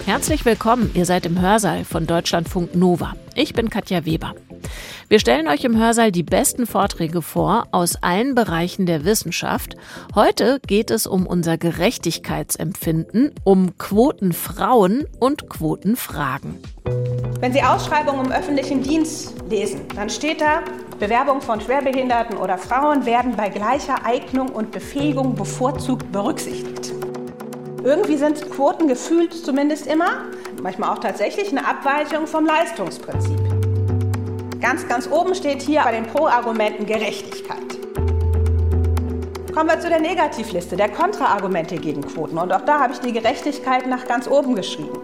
Herzlich willkommen, ihr seid im Hörsaal von Deutschlandfunk Nova. Ich bin Katja Weber. Wir stellen euch im Hörsaal die besten Vorträge vor aus allen Bereichen der Wissenschaft. Heute geht es um unser Gerechtigkeitsempfinden, um Quotenfrauen und Quotenfragen. Wenn Sie Ausschreibungen im öffentlichen Dienst lesen, dann steht da, Bewerbungen von Schwerbehinderten oder Frauen werden bei gleicher Eignung und Befähigung bevorzugt berücksichtigt. Irgendwie sind Quoten gefühlt zumindest immer, manchmal auch tatsächlich, eine Abweichung vom Leistungsprinzip. Ganz oben steht hier bei den Pro-Argumenten Gerechtigkeit. Kommen wir zu der Negativliste, der Kontraargumente gegen Quoten. Und auch da habe ich die Gerechtigkeit nach ganz oben geschrieben.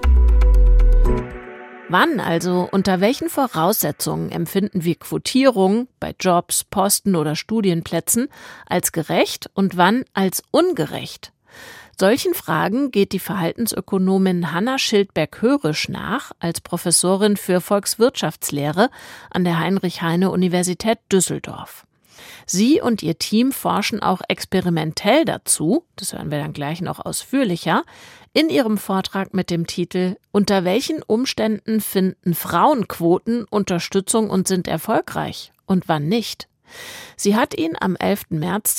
Wann also, unter welchen Voraussetzungen empfinden wir Quotierung bei Jobs, Posten oder Studienplätzen als gerecht und wann als ungerecht? Solchen Fragen geht die Verhaltensökonomin Hanna Schildberg-Hörisch nach als Professorin für Volkswirtschaftslehre an der Heinrich-Heine-Universität Düsseldorf. Sie und ihr Team forschen auch experimentell dazu, das hören wir dann gleich noch ausführlicher, in ihrem Vortrag mit dem Titel »Unter welchen Umständen finden Frauenquoten Unterstützung und sind erfolgreich und wann nicht?« Sie hat ihn am 11. März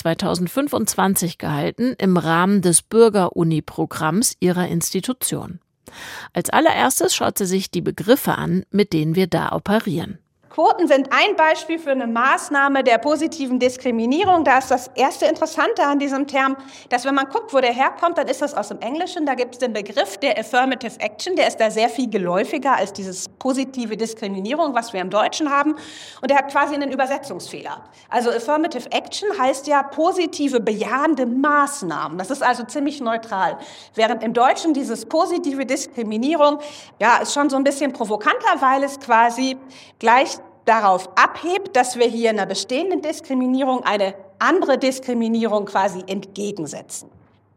2025 gehalten im Rahmen des Bürger-Uni-Programms ihrer Institution. Als allererstes schaut sie sich die Begriffe an, mit denen wir da operieren. Quoten sind ein Beispiel für eine Maßnahme der positiven Diskriminierung. Da ist das erste Interessante an diesem Term, dass wenn man guckt, wo der herkommt, dann ist das aus dem Englischen. Da gibt es den Begriff der Affirmative Action, der ist da sehr viel geläufiger als dieses positive Diskriminierung, was wir im Deutschen haben. Und der hat quasi einen Übersetzungsfehler. Also Affirmative Action heißt ja positive, bejahende Maßnahmen. Das ist also ziemlich neutral. Während im Deutschen dieses positive Diskriminierung, ja, ist schon so ein bisschen provokanter, weil es quasi gleich darauf abhebt, dass wir hier einer bestehenden Diskriminierung eine andere Diskriminierung quasi entgegensetzen.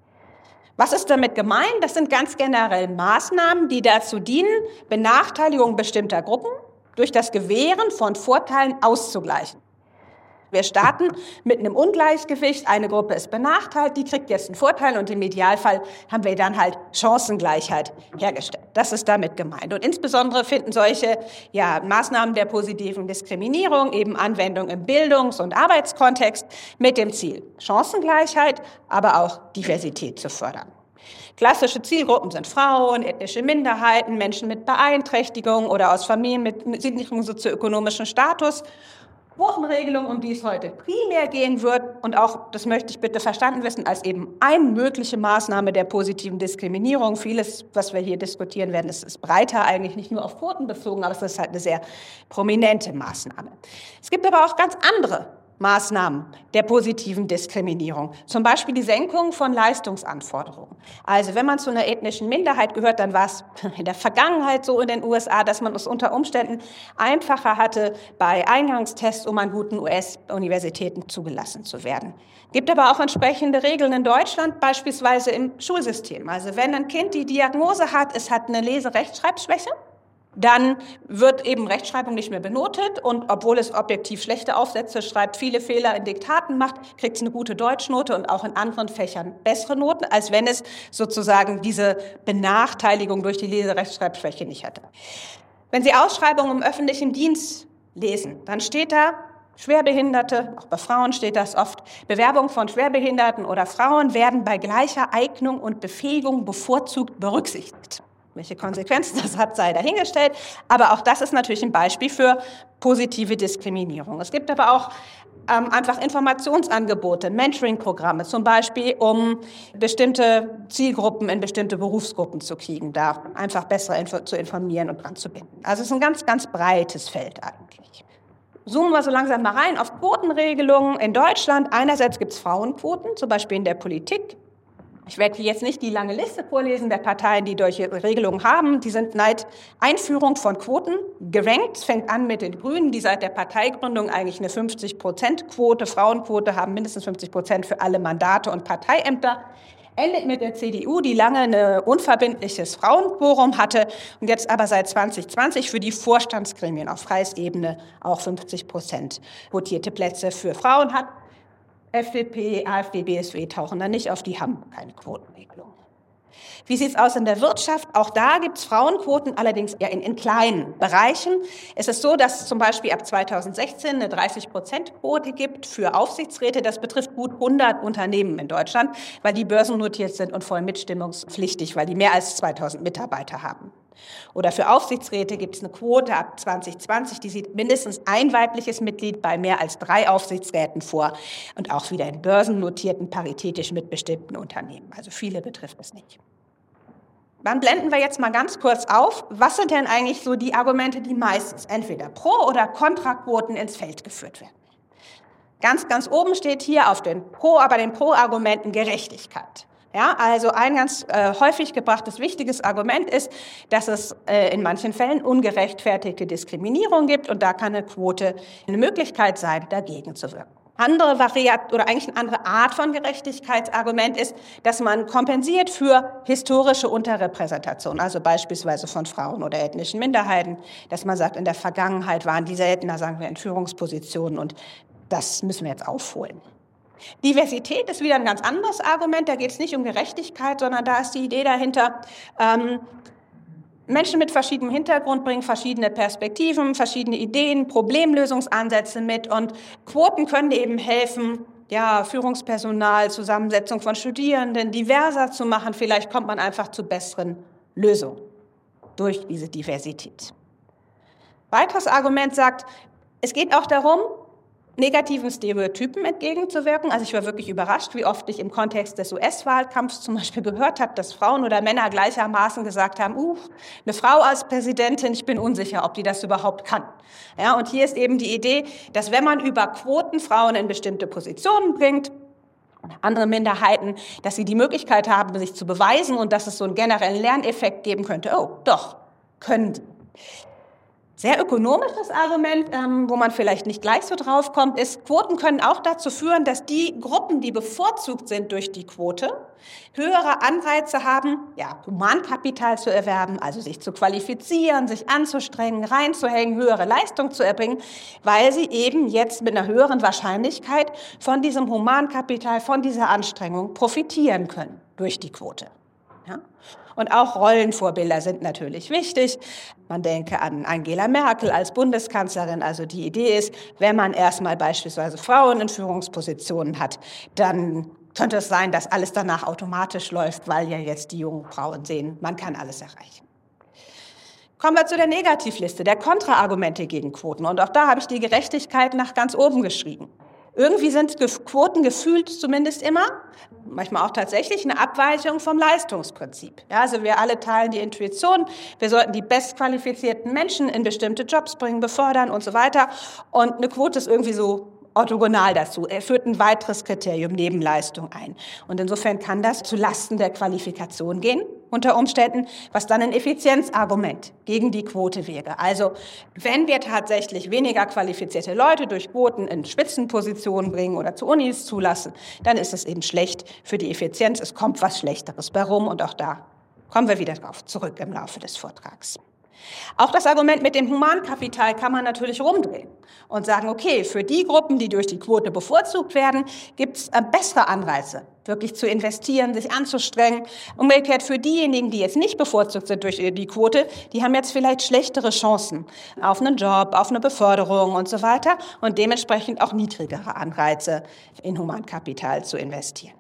Was ist damit gemeint? Das sind ganz generell Maßnahmen, die dazu dienen, Benachteiligung bestimmter Gruppen durch das Gewähren von Vorteilen auszugleichen. Wir starten mit einem Ungleichgewicht, eine Gruppe ist benachteiligt, die kriegt jetzt einen Vorteil und im Idealfall haben wir dann halt Chancengleichheit hergestellt. Das ist damit gemeint. Und insbesondere finden solche Maßnahmen der positiven Diskriminierung eben Anwendung im Bildungs- und Arbeitskontext mit dem Ziel, Chancengleichheit, aber auch Diversität zu fördern. Klassische Zielgruppen sind Frauen, ethnische Minderheiten, Menschen mit Beeinträchtigung oder aus Familien mit niedrigem sozioökonomischen Status. Quotenregelung, um die es heute primär gehen wird und auch, das möchte ich bitte verstanden wissen, als eben eine mögliche Maßnahme der positiven Diskriminierung. Vieles, was wir hier diskutieren werden, ist breiter, eigentlich nicht nur auf Quoten bezogen, aber es ist halt eine sehr prominente Maßnahme. Es gibt aber auch ganz andere Maßnahmen der positiven Diskriminierung. Zum Beispiel die Senkung von Leistungsanforderungen. Also wenn man zu einer ethnischen Minderheit gehört, dann war es in der Vergangenheit so in den USA, dass man es unter Umständen einfacher hatte, bei Eingangstests, um an guten US-Universitäten zugelassen zu werden. Gibt aber auch entsprechende Regeln in Deutschland, beispielsweise im Schulsystem. Also wenn ein Kind die Diagnose hat, es hat eine Lese-Rechtschreibschwäche, dann wird eben Rechtschreibung nicht mehr benotet und obwohl es objektiv schlechte Aufsätze schreibt, viele Fehler in Diktaten macht, kriegt es eine gute Deutschnote und auch in anderen Fächern bessere Noten, als wenn es sozusagen diese Benachteiligung durch die Lese-Rechtschreibschwäche nicht hätte. Wenn Sie Ausschreibungen im öffentlichen Dienst lesen, dann steht da, Schwerbehinderte, auch bei Frauen steht das oft, Bewerbungen von Schwerbehinderten oder Frauen werden bei gleicher Eignung und Befähigung bevorzugt berücksichtigt. Welche Konsequenzen das hat, sei dahingestellt. Aber auch das ist natürlich ein Beispiel für positive Diskriminierung. Es gibt aber auch einfach Informationsangebote, Mentoring-Programme, zum Beispiel, um bestimmte Zielgruppen in bestimmte Berufsgruppen zu kriegen, da einfach besser zu informieren und dran zu binden. Also es ist ein ganz breites Feld eigentlich. Zoomen wir so langsam mal rein auf Quotenregelungen in Deutschland. Einerseits gibt es Frauenquoten, zum Beispiel in der Politik. Ich werde jetzt nicht die lange Liste vorlesen der Parteien, die solche Regelungen haben. Die sind seit Einführung von Quoten gerankt. Es fängt an mit den Grünen, die seit der Parteigründung eigentlich eine 50%-Quote, Frauenquote haben, mindestens 50% für alle Mandate und Parteiämter. Endet mit der CDU, die lange ein unverbindliches Frauenquorum hatte und jetzt aber seit 2020 für die Vorstandsgremien auf Kreisebene auch 50% quotierte Plätze für Frauen hat. FDP, AfD, BSW tauchen da nicht auf, die haben keine Quotenregelung. Wie sieht es aus in der Wirtschaft? Auch da gibt es Frauenquoten, allerdings eher in kleinen Bereichen. Es ist so, dass es zum Beispiel ab 2016 eine 30%-Quote gibt für Aufsichtsräte. Das betrifft gut 100 Unternehmen in Deutschland, weil die börsennotiert sind und voll mitstimmungspflichtig, weil die mehr als 2000 Mitarbeiter haben. Oder für Aufsichtsräte gibt es eine Quote ab 2020, die sieht mindestens ein weibliches Mitglied bei mehr als 3 Aufsichtsräten vor und auch wieder in börsennotierten, paritätisch mitbestimmten Unternehmen. Also viele betrifft es nicht. Dann blenden wir jetzt mal ganz kurz auf, was sind denn eigentlich so die Argumente, die meistens entweder Pro- oder Kontraquoten ins Feld geführt werden. Ganz oben steht hier bei den Pro-Argumenten Gerechtigkeit. Ja, also ein ganz häufig gebrachtes wichtiges Argument ist, dass es in manchen Fällen ungerechtfertigte Diskriminierung gibt und da kann eine Quote eine Möglichkeit sein, dagegen zu wirken. Andere Variante oder eigentlich eine andere Art von Gerechtigkeitsargument ist, dass man kompensiert für historische Unterrepräsentation, also beispielsweise von Frauen oder ethnischen Minderheiten, dass man sagt, in der Vergangenheit waren die seltener, sagen wir, in Führungspositionen und das müssen wir jetzt aufholen. Diversität ist wieder ein ganz anderes Argument, da geht es nicht um Gerechtigkeit, sondern da ist die Idee dahinter, Menschen mit verschiedenem Hintergrund bringen verschiedene Perspektiven, verschiedene Ideen, Problemlösungsansätze mit und Quoten können eben helfen, ja, Führungspersonal, Zusammensetzung von Studierenden diverser zu machen. Vielleicht kommt man einfach zu besseren Lösungen durch diese Diversität. Weiteres Argument sagt, es geht auch darum, negativen Stereotypen entgegenzuwirken. Also ich war wirklich überrascht, wie oft ich im Kontext des US-Wahlkampfs zum Beispiel gehört habe, dass Frauen oder Männer gleichermaßen gesagt haben, eine Frau als Präsidentin, ich bin unsicher, ob die das überhaupt kann. Ja, und hier ist eben die Idee, dass wenn man über Quoten Frauen in bestimmte Positionen bringt, andere Minderheiten, dass sie die Möglichkeit haben, sich zu beweisen und dass es so einen generellen Lerneffekt geben könnte. Oh, doch, können die. Sehr ökonomisches Argument, wo man vielleicht nicht gleich so drauf kommt, ist, Quoten können auch dazu führen, dass die Gruppen, die bevorzugt sind durch die Quote, höhere Anreize haben, ja, Humankapital zu erwerben, also sich zu qualifizieren, sich anzustrengen, reinzuhängen, höhere Leistung zu erbringen, weil sie eben jetzt mit einer höheren Wahrscheinlichkeit von diesem Humankapital, von dieser Anstrengung profitieren können durch die Quote. Ja? Und auch Rollenvorbilder sind natürlich wichtig. Man denke an Angela Merkel als Bundeskanzlerin. Also die Idee ist, wenn man erstmal beispielsweise Frauen in Führungspositionen hat, dann könnte es sein, dass alles danach automatisch läuft, weil ja jetzt die jungen Frauen sehen, man kann alles erreichen. Kommen wir zu der Negativliste, der Kontraargumente gegen Quoten. Und auch da habe ich die Gerechtigkeit nach ganz oben geschrieben. Irgendwie sind Quoten gefühlt zumindest immer, manchmal auch tatsächlich, eine Abweichung vom Leistungsprinzip. Ja, also wir alle teilen die Intuition, wir sollten die bestqualifizierten Menschen in bestimmte Jobs bringen, befördern und so weiter. Und eine Quote ist irgendwie so orthogonal dazu. Er führt ein weiteres Kriterium neben Leistung ein. Und insofern kann das zu Lasten der Qualifikation gehen, unter Umständen, was dann ein Effizienzargument gegen die Quote wäre. Also wenn wir tatsächlich weniger qualifizierte Leute durch Quoten in Spitzenpositionen bringen oder zu Unis zulassen, dann ist es eben schlecht für die Effizienz. Es kommt was Schlechteres bei rum und auch da kommen wir wieder drauf zurück im Laufe des Vortrags. Auch das Argument mit dem Humankapital kann man natürlich rumdrehen und sagen, okay, für die Gruppen, die durch die Quote bevorzugt werden, gibt es bessere Anreize, wirklich zu investieren, sich anzustrengen. Umgekehrt für diejenigen, die jetzt nicht bevorzugt sind durch die Quote, die haben jetzt vielleicht schlechtere Chancen auf einen Job, auf eine Beförderung und so weiter und dementsprechend auch niedrigere Anreize in Humankapital zu investieren.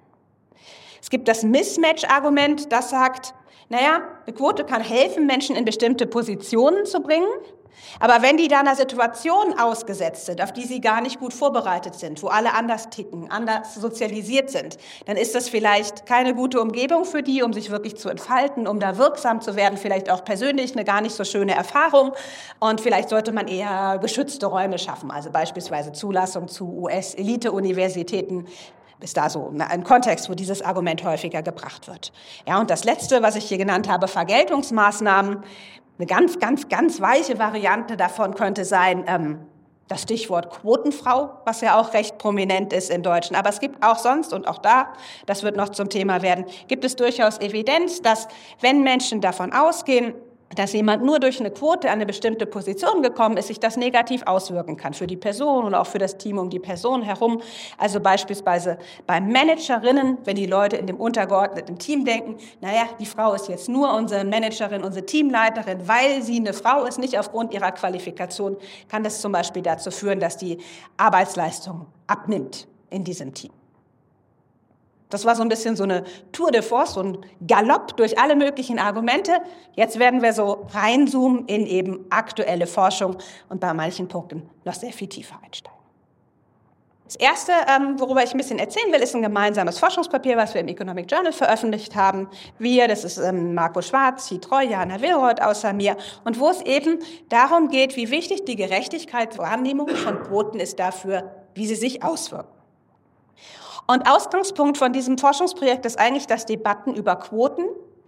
Es gibt das Mismatch-Argument, das sagt, naja, eine Quote kann helfen, Menschen in bestimmte Positionen zu bringen, aber wenn die da einer Situation ausgesetzt sind, auf die sie gar nicht gut vorbereitet sind, wo alle anders ticken, anders sozialisiert sind, dann ist das vielleicht keine gute Umgebung für die, um sich wirklich zu entfalten, um da wirksam zu werden, vielleicht auch persönlich eine gar nicht so schöne Erfahrung und vielleicht sollte man eher geschützte Räume schaffen, also beispielsweise Zulassung zu US-Elite-Universitäten, ist da so ein Kontext, wo dieses Argument häufiger gebracht wird. Ja, und das Letzte, was ich hier genannt habe, Vergeltungsmaßnahmen, eine ganz weiche Variante davon könnte sein, das Stichwort Quotenfrau, was ja auch recht prominent ist in Deutschen. Aber es gibt auch sonst, und auch da, das wird noch zum Thema werden, gibt es durchaus Evidenz, dass wenn Menschen davon ausgehen, dass jemand nur durch eine Quote an eine bestimmte Position gekommen ist, sich das negativ auswirken kann für die Person und auch für das Team um die Person herum. Also beispielsweise bei Managerinnen, wenn die Leute in dem untergeordneten Team denken, naja, die Frau ist jetzt nur unsere Managerin, unsere Teamleiterin, weil sie eine Frau ist, nicht aufgrund ihrer Qualifikation, kann das zum Beispiel dazu führen, dass die Arbeitsleistung abnimmt in diesem Team. Das war so ein bisschen so eine Tour de force, so ein Galopp durch alle möglichen Argumente. Jetzt werden wir so reinzoomen in eben aktuelle Forschung und bei manchen Punkten noch sehr viel tiefer einsteigen. Das Erste, worüber ich ein bisschen erzählen will, ist ein gemeinsames Forschungspapier, was wir im Economic Journal veröffentlicht haben. Das ist Marco Schwarz, Hitroy, Jana Willroth außer mir. Und wo es eben darum geht, wie wichtig die Gerechtigkeitswahrnehmung von Quoten ist dafür, wie sie sich auswirken. Und Ausgangspunkt von diesem Forschungsprojekt ist eigentlich, dass Debatten über Quoten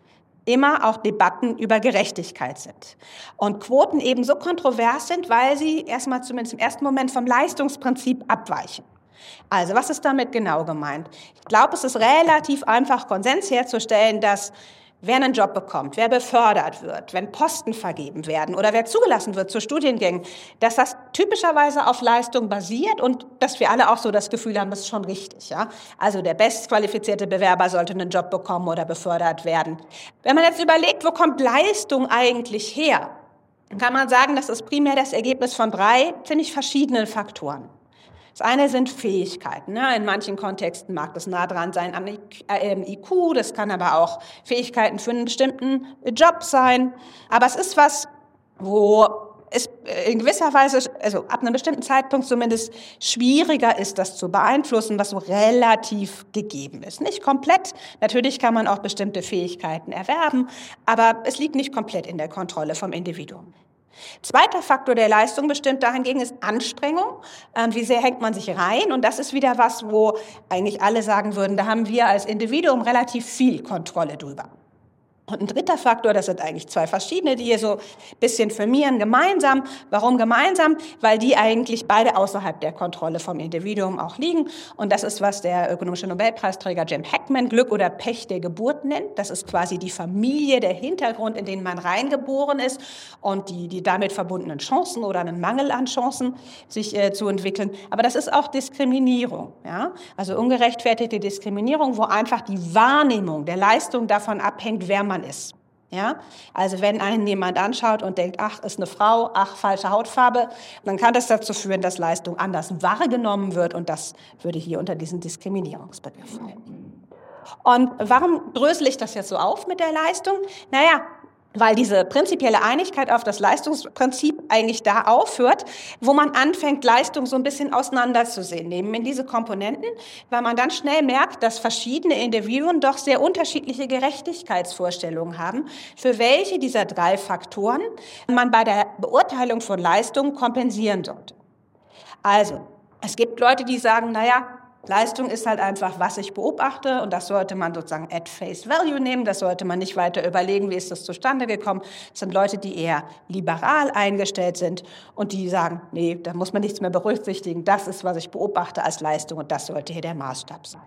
immer auch Debatten über Gerechtigkeit sind. Und Quoten eben so kontrovers sind, weil sie erstmal zumindest im ersten Moment vom Leistungsprinzip abweichen. Also, was ist damit genau gemeint? Ich glaube, es ist relativ einfach, Konsens herzustellen, dass wer einen Job bekommt, wer befördert wird, wenn Posten vergeben werden oder wer zugelassen wird zu Studiengängen, dass das typischerweise auf Leistung basiert und dass wir alle auch so das Gefühl haben, das ist schon richtig. Ja? Also der bestqualifizierte Bewerber sollte einen Job bekommen oder befördert werden. Wenn man jetzt überlegt, wo kommt Leistung eigentlich her, dann kann man sagen, das ist primär das Ergebnis von 3 ziemlich verschiedenen Faktoren. Das eine sind Fähigkeiten. In manchen Kontexten mag das nah dran sein am IQ, das kann aber auch Fähigkeiten für einen bestimmten Job sein. Aber es ist was, wo es in gewisser Weise, also ab einem bestimmten Zeitpunkt zumindest, schwieriger ist, das zu beeinflussen, was so relativ gegeben ist. Nicht komplett, natürlich kann man auch bestimmte Fähigkeiten erwerben, aber es liegt nicht komplett in der Kontrolle vom Individuum. Zweiter Faktor der Leistung bestimmt dahingegen ist Anstrengung. Wie sehr hängt man sich rein? Und das ist wieder was, wo eigentlich alle sagen würden, da haben wir als Individuum relativ viel Kontrolle drüber. Und ein dritter Faktor, das sind eigentlich 2 verschiedene, die hier so ein bisschen firmieren, gemeinsam. Warum gemeinsam? Weil die eigentlich beide außerhalb der Kontrolle vom Individuum auch liegen. Und das ist, was der ökonomische Nobelpreisträger Jim Heckman Glück oder Pech der Geburt nennt. Das ist quasi die Familie, der Hintergrund, in den man reingeboren ist und die damit verbundenen Chancen oder einen Mangel an Chancen, sich zu entwickeln. Aber das ist auch Diskriminierung. Ja? Also ungerechtfertigte Diskriminierung, wo einfach die Wahrnehmung der Leistung davon abhängt, wer man ist. Ja? Also wenn einen jemand anschaut und denkt, ach, ist eine Frau, ach, falsche Hautfarbe, dann kann das dazu führen, dass Leistung anders wahrgenommen wird und das würde hier unter diesen Diskriminierungsbegriff fallen. Und warum drösel ich das jetzt so auf mit der Leistung? Naja, weil diese prinzipielle Einigkeit auf das Leistungsprinzip eigentlich da aufhört, wo man anfängt, Leistung so ein bisschen auseinanderzusehen, nehmen in diese Komponenten, weil man dann schnell merkt, dass verschiedene Individuen doch sehr unterschiedliche Gerechtigkeitsvorstellungen haben, für welche dieser 3 Faktoren man bei der Beurteilung von Leistung kompensieren sollte. Also, es gibt Leute, die sagen, naja, Leistung ist halt einfach, was ich beobachte und das sollte man sozusagen at face value nehmen, das sollte man nicht weiter überlegen, wie ist das zustande gekommen. Das sind Leute, die eher liberal eingestellt sind und die sagen, nee, da muss man nichts mehr berücksichtigen, das ist, was ich beobachte als Leistung und das sollte hier der Maßstab sein.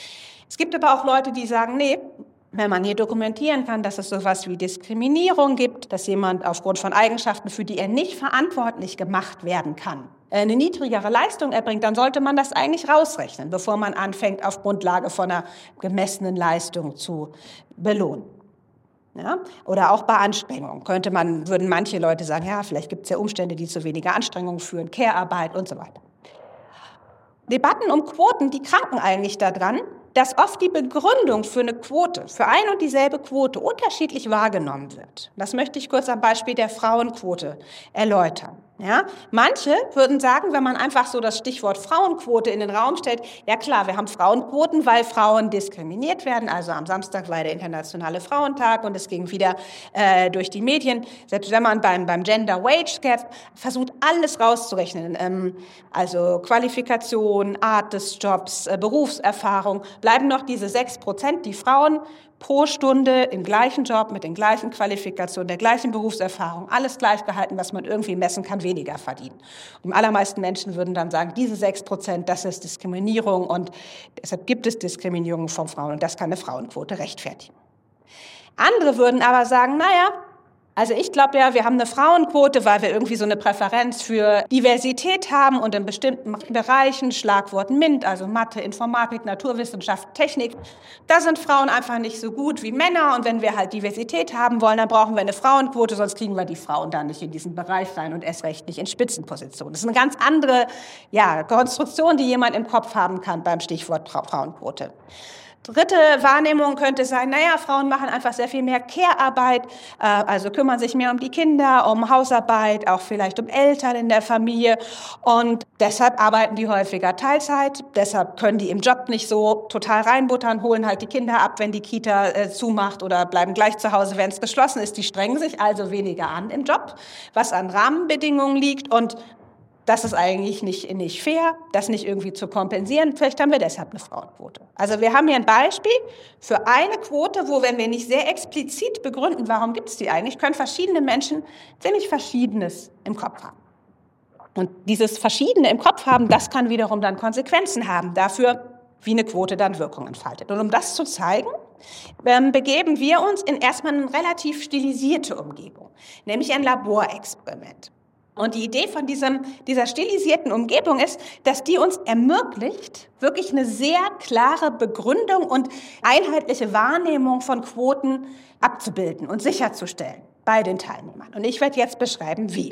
Es gibt aber auch Leute, die sagen, nee, wenn man hier dokumentieren kann, dass es sowas wie Diskriminierung gibt, dass jemand aufgrund von Eigenschaften, für die er nicht verantwortlich gemacht werden kann, eine niedrigere Leistung erbringt, dann sollte man das eigentlich rausrechnen, bevor man anfängt, auf Grundlage von einer gemessenen Leistung zu belohnen. Ja? Oder auch bei Anstrengung würden manche Leute sagen, ja, vielleicht gibt es ja Umstände, die zu weniger Anstrengung führen, Care-Arbeit und so weiter. Debatten um Quoten, die kranken eigentlich daran, dass oft die Begründung für eine Quote, für ein und dieselbe Quote unterschiedlich wahrgenommen wird. Das möchte ich kurz am Beispiel der Frauenquote erläutern. Ja? Manche würden sagen, wenn man einfach so das Stichwort Frauenquote in den Raum stellt, ja klar, wir haben Frauenquoten, weil Frauen diskriminiert werden. Also am Samstag war der Internationale Frauentag und es ging wieder durch die Medien. Selbst wenn man beim Gender Wage Gap versucht, alles rauszurechnen, also Qualifikation, Art des Jobs, Berufserfahrung, bleiben noch diese 6%, die Frauen pro Stunde im gleichen Job, mit den gleichen Qualifikationen, der gleichen Berufserfahrung, alles gleich gehalten, was man irgendwie messen kann, weniger verdienen. Und die allermeisten Menschen würden dann sagen, diese 6%, das ist Diskriminierung und deshalb gibt es Diskriminierung von Frauen und das kann eine Frauenquote rechtfertigen. Andere würden aber sagen, naja, Also ich glaube ja, wir haben eine Frauenquote, weil wir irgendwie so eine Präferenz für Diversität haben und in bestimmten Bereichen, Schlagwort MINT, also Mathe, Informatik, Naturwissenschaft, Technik, da sind Frauen einfach nicht so gut wie Männer. Und wenn wir halt Diversität haben wollen, dann brauchen wir eine Frauenquote, sonst kriegen wir die Frauen da nicht in diesen Bereich rein und erst recht nicht in Spitzenpositionen. Das ist eine ganz andere Konstruktion, die jemand im Kopf haben kann beim Stichwort Frauenquote. Dritte Wahrnehmung könnte sein, Frauen machen einfach sehr viel mehr Care-Arbeit, also kümmern sich mehr um die Kinder, um Hausarbeit, auch vielleicht um Eltern in der Familie und deshalb arbeiten die häufiger Teilzeit, deshalb können die im Job nicht so total reinbuttern, holen halt die Kinder ab, wenn die Kita zumacht oder bleiben gleich zu Hause, wenn es geschlossen ist. Die strengen sich also weniger an im Job, was an Rahmenbedingungen liegt und das ist eigentlich nicht fair, das nicht irgendwie zu kompensieren. Vielleicht haben wir deshalb eine Frauenquote. Also wir haben hier ein Beispiel für eine Quote, wo, wenn wir nicht sehr explizit begründen, warum gibt es die eigentlich, können verschiedene Menschen ziemlich Verschiedenes im Kopf haben. Und dieses Verschiedene im Kopf haben, das kann wiederum dann Konsequenzen haben dafür, wie eine Quote dann Wirkung entfaltet. Und um das zu zeigen, begeben wir uns in erstmal eine relativ stilisierte Umgebung, nämlich ein Laborexperiment. Und die Idee von dieser stilisierten Umgebung ist, dass die uns ermöglicht, wirklich eine sehr klare Begründung und einheitliche Wahrnehmung von Quoten abzubilden und sicherzustellen bei den Teilnehmern. Und ich werde jetzt beschreiben, wie.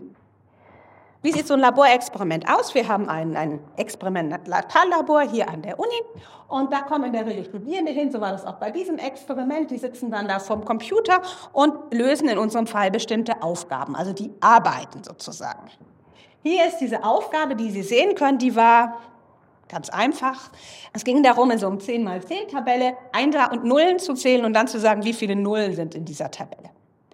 Wie sieht so ein Laborexperiment aus? Wir haben ein Experimentallabor hier an der Uni und da kommen in der Regel Studierende hin, so war das auch bei diesem Experiment. Die sitzen dann da vorm Computer und lösen in unserem Fall bestimmte Aufgaben, also die arbeiten sozusagen. Hier ist diese Aufgabe, die Sie sehen können, die war ganz einfach. Es ging darum, in so einem 10x10-Tabelle Einser und Nullen zu zählen und dann zu sagen, wie viele Nullen sind in dieser Tabelle.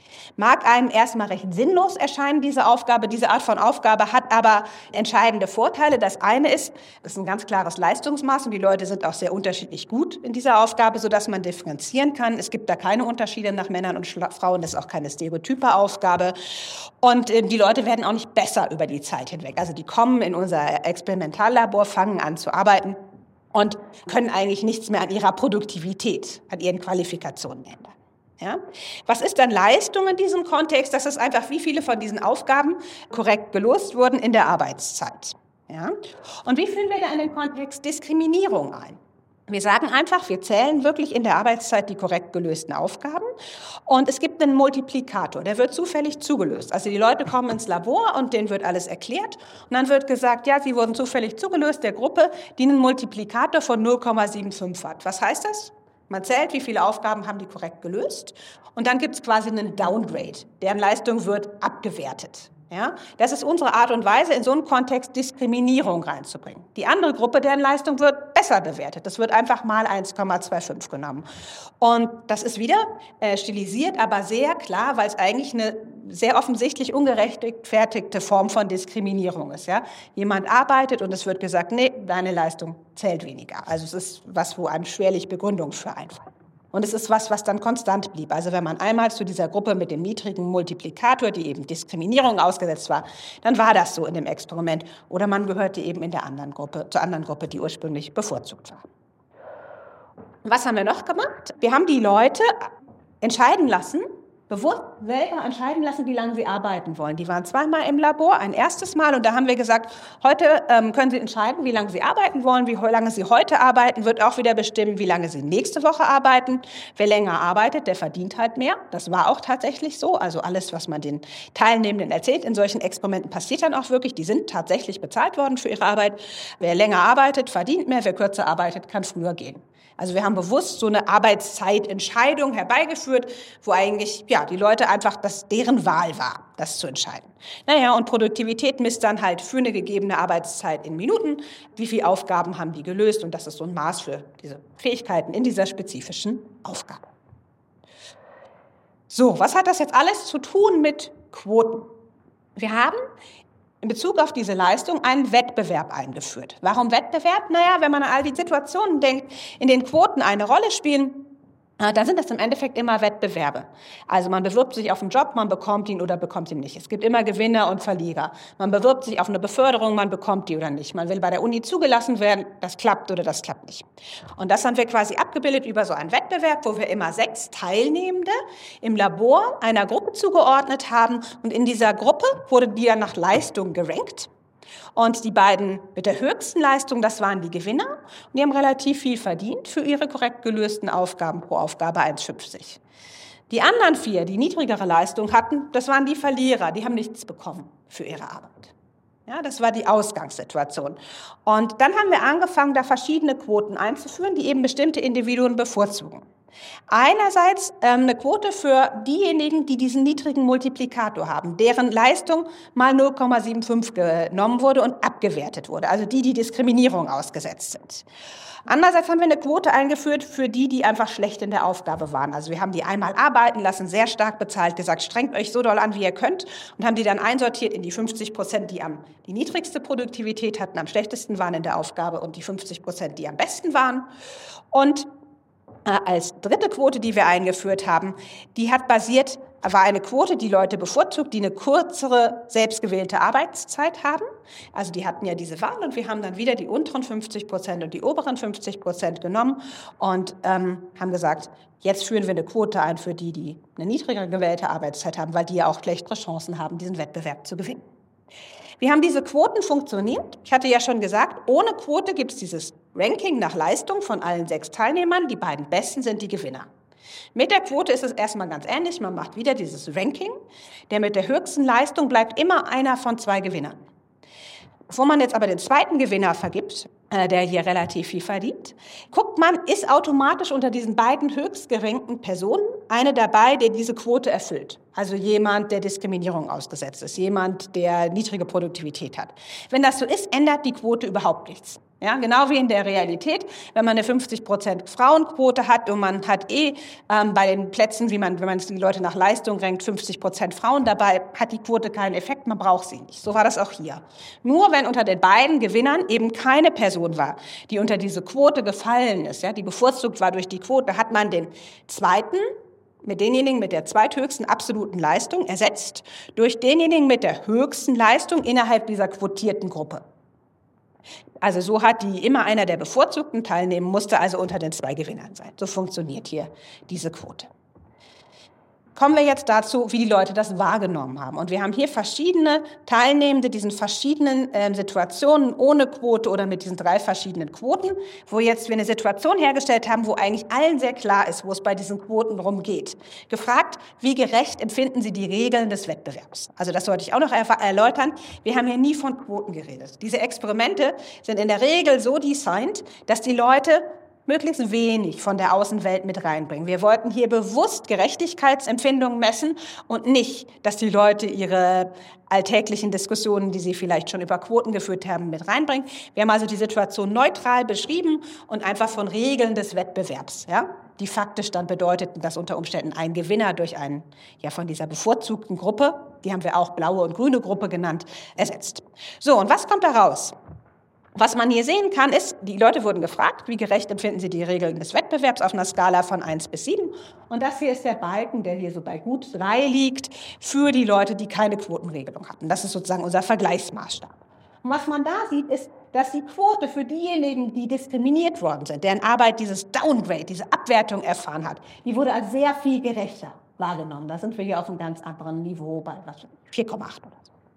Mag einem erstmal recht sinnlos erscheinen, diese Aufgabe. Diese Art von Aufgabe hat aber entscheidende Vorteile. Das eine ist, es ist ein ganz klares Leistungsmaß und die Leute sind auch sehr unterschiedlich gut in dieser Aufgabe, sodass man differenzieren kann. Es gibt da keine Unterschiede nach Männern und Frauen, das ist auch keine stereotype Aufgabe. Und die Leute werden auch nicht besser über die Zeit hinweg. Also die kommen in unser Experimentallabor, fangen an zu arbeiten und können eigentlich nichts mehr an ihrer Produktivität, an ihren Qualifikationen ändern. Ja? Was ist dann Leistung in diesem Kontext? Das ist einfach, wie viele von diesen Aufgaben korrekt gelöst wurden in der Arbeitszeit. Ja? Und wie führen wir da in den Kontext Diskriminierung ein? Wir sagen einfach, wir zählen wirklich in der Arbeitszeit die korrekt gelösten Aufgaben und es gibt einen Multiplikator, der wird zufällig zugelöst. Also die Leute kommen ins Labor und denen wird alles erklärt und dann wird gesagt, ja, sie wurden zufällig zugelöst der Gruppe, die einen Multiplikator von 0,75 hat. Was heißt das? Man zählt, wie viele Aufgaben haben die korrekt gelöst und dann gibt es quasi einen Downgrade. Deren Leistung wird abgewertet. Ja? Das ist unsere Art und Weise, in so einen Kontext Diskriminierung reinzubringen. Die andere Gruppe, deren Leistung wird besser bewertet. Das wird einfach mal 1,25 genommen. Und das ist wieder stilisiert, aber sehr klar, weil es eigentlich eine sehr offensichtlich ungerechtfertigte Form von Diskriminierung ist. Ja? Jemand arbeitet und es wird gesagt, nee, deine Leistung zählt weniger. Also es ist was, wo einem schwerlich Begründung für einfällt. Und es ist was dann konstant blieb. Also wenn man einmal zu dieser Gruppe mit dem niedrigen Multiplikator, die eben Diskriminierung ausgesetzt war, dann war das so in dem Experiment. Oder man gehörte eben zur anderen Gruppe, die ursprünglich bevorzugt war. Was haben wir noch gemacht? Wir haben die Leute entscheiden lassen, bewusst selber entscheiden lassen, wie lange sie arbeiten wollen. Die waren zweimal im Labor, ein erstes Mal und da haben wir gesagt, heute können sie entscheiden, wie lange sie arbeiten wollen, wie lange sie heute arbeiten, wird auch wieder bestimmen, wie lange sie nächste Woche arbeiten. Wer länger arbeitet, der verdient halt mehr. Das war auch tatsächlich so. Also alles, was man den Teilnehmenden erzählt in solchen Experimenten, passiert dann auch wirklich. Die sind tatsächlich bezahlt worden für ihre Arbeit. Wer länger arbeitet, verdient mehr. Wer kürzer arbeitet, kann früher gehen. Also wir haben bewusst so eine Arbeitszeitentscheidung herbeigeführt, wo eigentlich die Leute einfach, dass deren Wahl war, das zu entscheiden. Und Produktivität misst dann halt für eine gegebene Arbeitszeit in Minuten, wie viele Aufgaben haben die gelöst und das ist so ein Maß für diese Fähigkeiten in dieser spezifischen Aufgabe. So, was hat das jetzt alles zu tun mit Quoten? Wir haben in Bezug auf diese Leistung einen Wettbewerb eingeführt. Warum Wettbewerb? Wenn man an all die Situationen denkt, in denen Quoten eine Rolle spielen, dann sind das im Endeffekt immer Wettbewerbe. Also man bewirbt sich auf einen Job, man bekommt ihn oder bekommt ihn nicht. Es gibt immer Gewinner und Verlierer. Man bewirbt sich auf eine Beförderung, man bekommt die oder nicht. Man will bei der Uni zugelassen werden, das klappt oder das klappt nicht. Und das haben wir quasi abgebildet über so einen Wettbewerb, wo wir immer 6 Teilnehmende im Labor einer Gruppe zugeordnet haben. Und in dieser Gruppe wurde die dann nach Leistung gerankt. Und die beiden mit der höchsten Leistung, das waren die Gewinner. Und die haben relativ viel verdient für ihre korrekt gelösten Aufgaben pro Aufgabe 1,50. Die anderen 4, die niedrigere Leistung hatten, das waren die Verlierer. Die haben nichts bekommen für ihre Arbeit. Ja, das war die Ausgangssituation. Und dann haben wir angefangen, da verschiedene Quoten einzuführen, die eben bestimmte Individuen bevorzugen. Einerseits eine Quote für diejenigen, die diesen niedrigen Multiplikator haben, deren Leistung mal 0,75 genommen wurde und abgewertet wurde, also die Diskriminierung ausgesetzt sind. Andererseits haben wir eine Quote eingeführt für die, die einfach schlecht in der Aufgabe waren. Also wir haben die einmal arbeiten lassen, sehr stark bezahlt, gesagt, strengt euch so doll an, wie ihr könnt, und haben die dann einsortiert in die 50%, die niedrigste Produktivität hatten, am schlechtesten waren in der Aufgabe, und die 50%, die am besten waren. Und als dritte Quote, die wir eingeführt haben, war eine Quote, die Leute bevorzugt, die eine kürzere selbstgewählte Arbeitszeit haben. Also die hatten ja diese Wahl, und wir haben dann wieder die unteren 50% und die oberen 50% genommen und haben gesagt, jetzt führen wir eine Quote ein für die, die eine niedrigere gewählte Arbeitszeit haben, weil die ja auch schlechtere Chancen haben, diesen Wettbewerb zu gewinnen. Wie haben diese Quoten funktioniert? Ich hatte ja schon gesagt, ohne Quote gibt es dieses Ranking nach Leistung von allen 6 Teilnehmern. Die beiden Besten sind die Gewinner. Mit der Quote ist es erstmal ganz ähnlich. Man macht wieder dieses Ranking. Der mit der höchsten Leistung bleibt immer einer von 2 Gewinnern. Bevor man jetzt aber den zweiten Gewinner vergibt, der hier relativ viel verdient, guckt man, ist automatisch unter diesen beiden höchst gerankten Personen eine dabei, der diese Quote erfüllt. Also jemand, der Diskriminierung ausgesetzt ist, jemand, der niedrige Produktivität hat. Wenn das so ist, ändert die Quote überhaupt nichts. Ja, genau wie in der Realität, wenn man eine 50% Frauenquote hat und man hat bei den Plätzen, wenn man die Leute nach Leistung rankt, 50% Frauen dabei, hat die Quote keinen Effekt, man braucht sie nicht. So war das auch hier. Nur wenn unter den beiden Gewinnern eben keine Person war, die unter diese Quote gefallen ist, ja, die bevorzugt war durch die Quote, hat man den zweiten mit denjenigen mit der zweithöchsten absoluten Leistung ersetzt durch denjenigen mit der höchsten Leistung innerhalb dieser quotierten Gruppe. Also so hat immer einer der Bevorzugten teilnehmen, musste also unter den 2 Gewinnern sein. So funktioniert hier diese Quote. Kommen wir jetzt dazu, wie die Leute das wahrgenommen haben. Und wir haben hier verschiedene Teilnehmende, diesen verschiedenen Situationen ohne Quote oder mit diesen 3 verschiedenen Quoten, wo jetzt wir eine Situation hergestellt haben, wo eigentlich allen sehr klar ist, wo es bei diesen Quoten drum geht. Gefragt, wie gerecht empfinden Sie die Regeln des Wettbewerbs? Also das sollte ich auch noch erläutern. Wir haben hier nie von Quoten geredet. Diese Experimente sind in der Regel so designt, dass die Leute möglichst wenig von der Außenwelt mit reinbringen. Wir wollten hier bewusst Gerechtigkeitsempfindungen messen und nicht, dass die Leute ihre alltäglichen Diskussionen, die sie vielleicht schon über Quoten geführt haben, mit reinbringen. Wir haben also die Situation neutral beschrieben und einfach von Regeln des Wettbewerbs, ja, die faktisch dann bedeuteten, dass unter Umständen ein Gewinner durch einen, ja, von dieser bevorzugten Gruppe, die haben wir auch blaue und grüne Gruppe genannt, ersetzt. So, und was kommt da raus? Was man hier sehen kann, ist, die Leute wurden gefragt, wie gerecht empfinden sie die Regeln des Wettbewerbs auf einer Skala von 1 bis 7. Und das hier ist der Balken, der hier so bei gut 3 liegt, für die Leute, die keine Quotenregelung hatten. Das ist sozusagen unser Vergleichsmaßstab. Und was man da sieht, ist, dass die Quote für diejenigen, die diskriminiert worden sind, deren Arbeit dieses Downgrade, diese Abwertung erfahren hat, die wurde als sehr viel gerechter wahrgenommen. Da sind wir hier auf einem ganz anderen Niveau bei 4,8 oder so.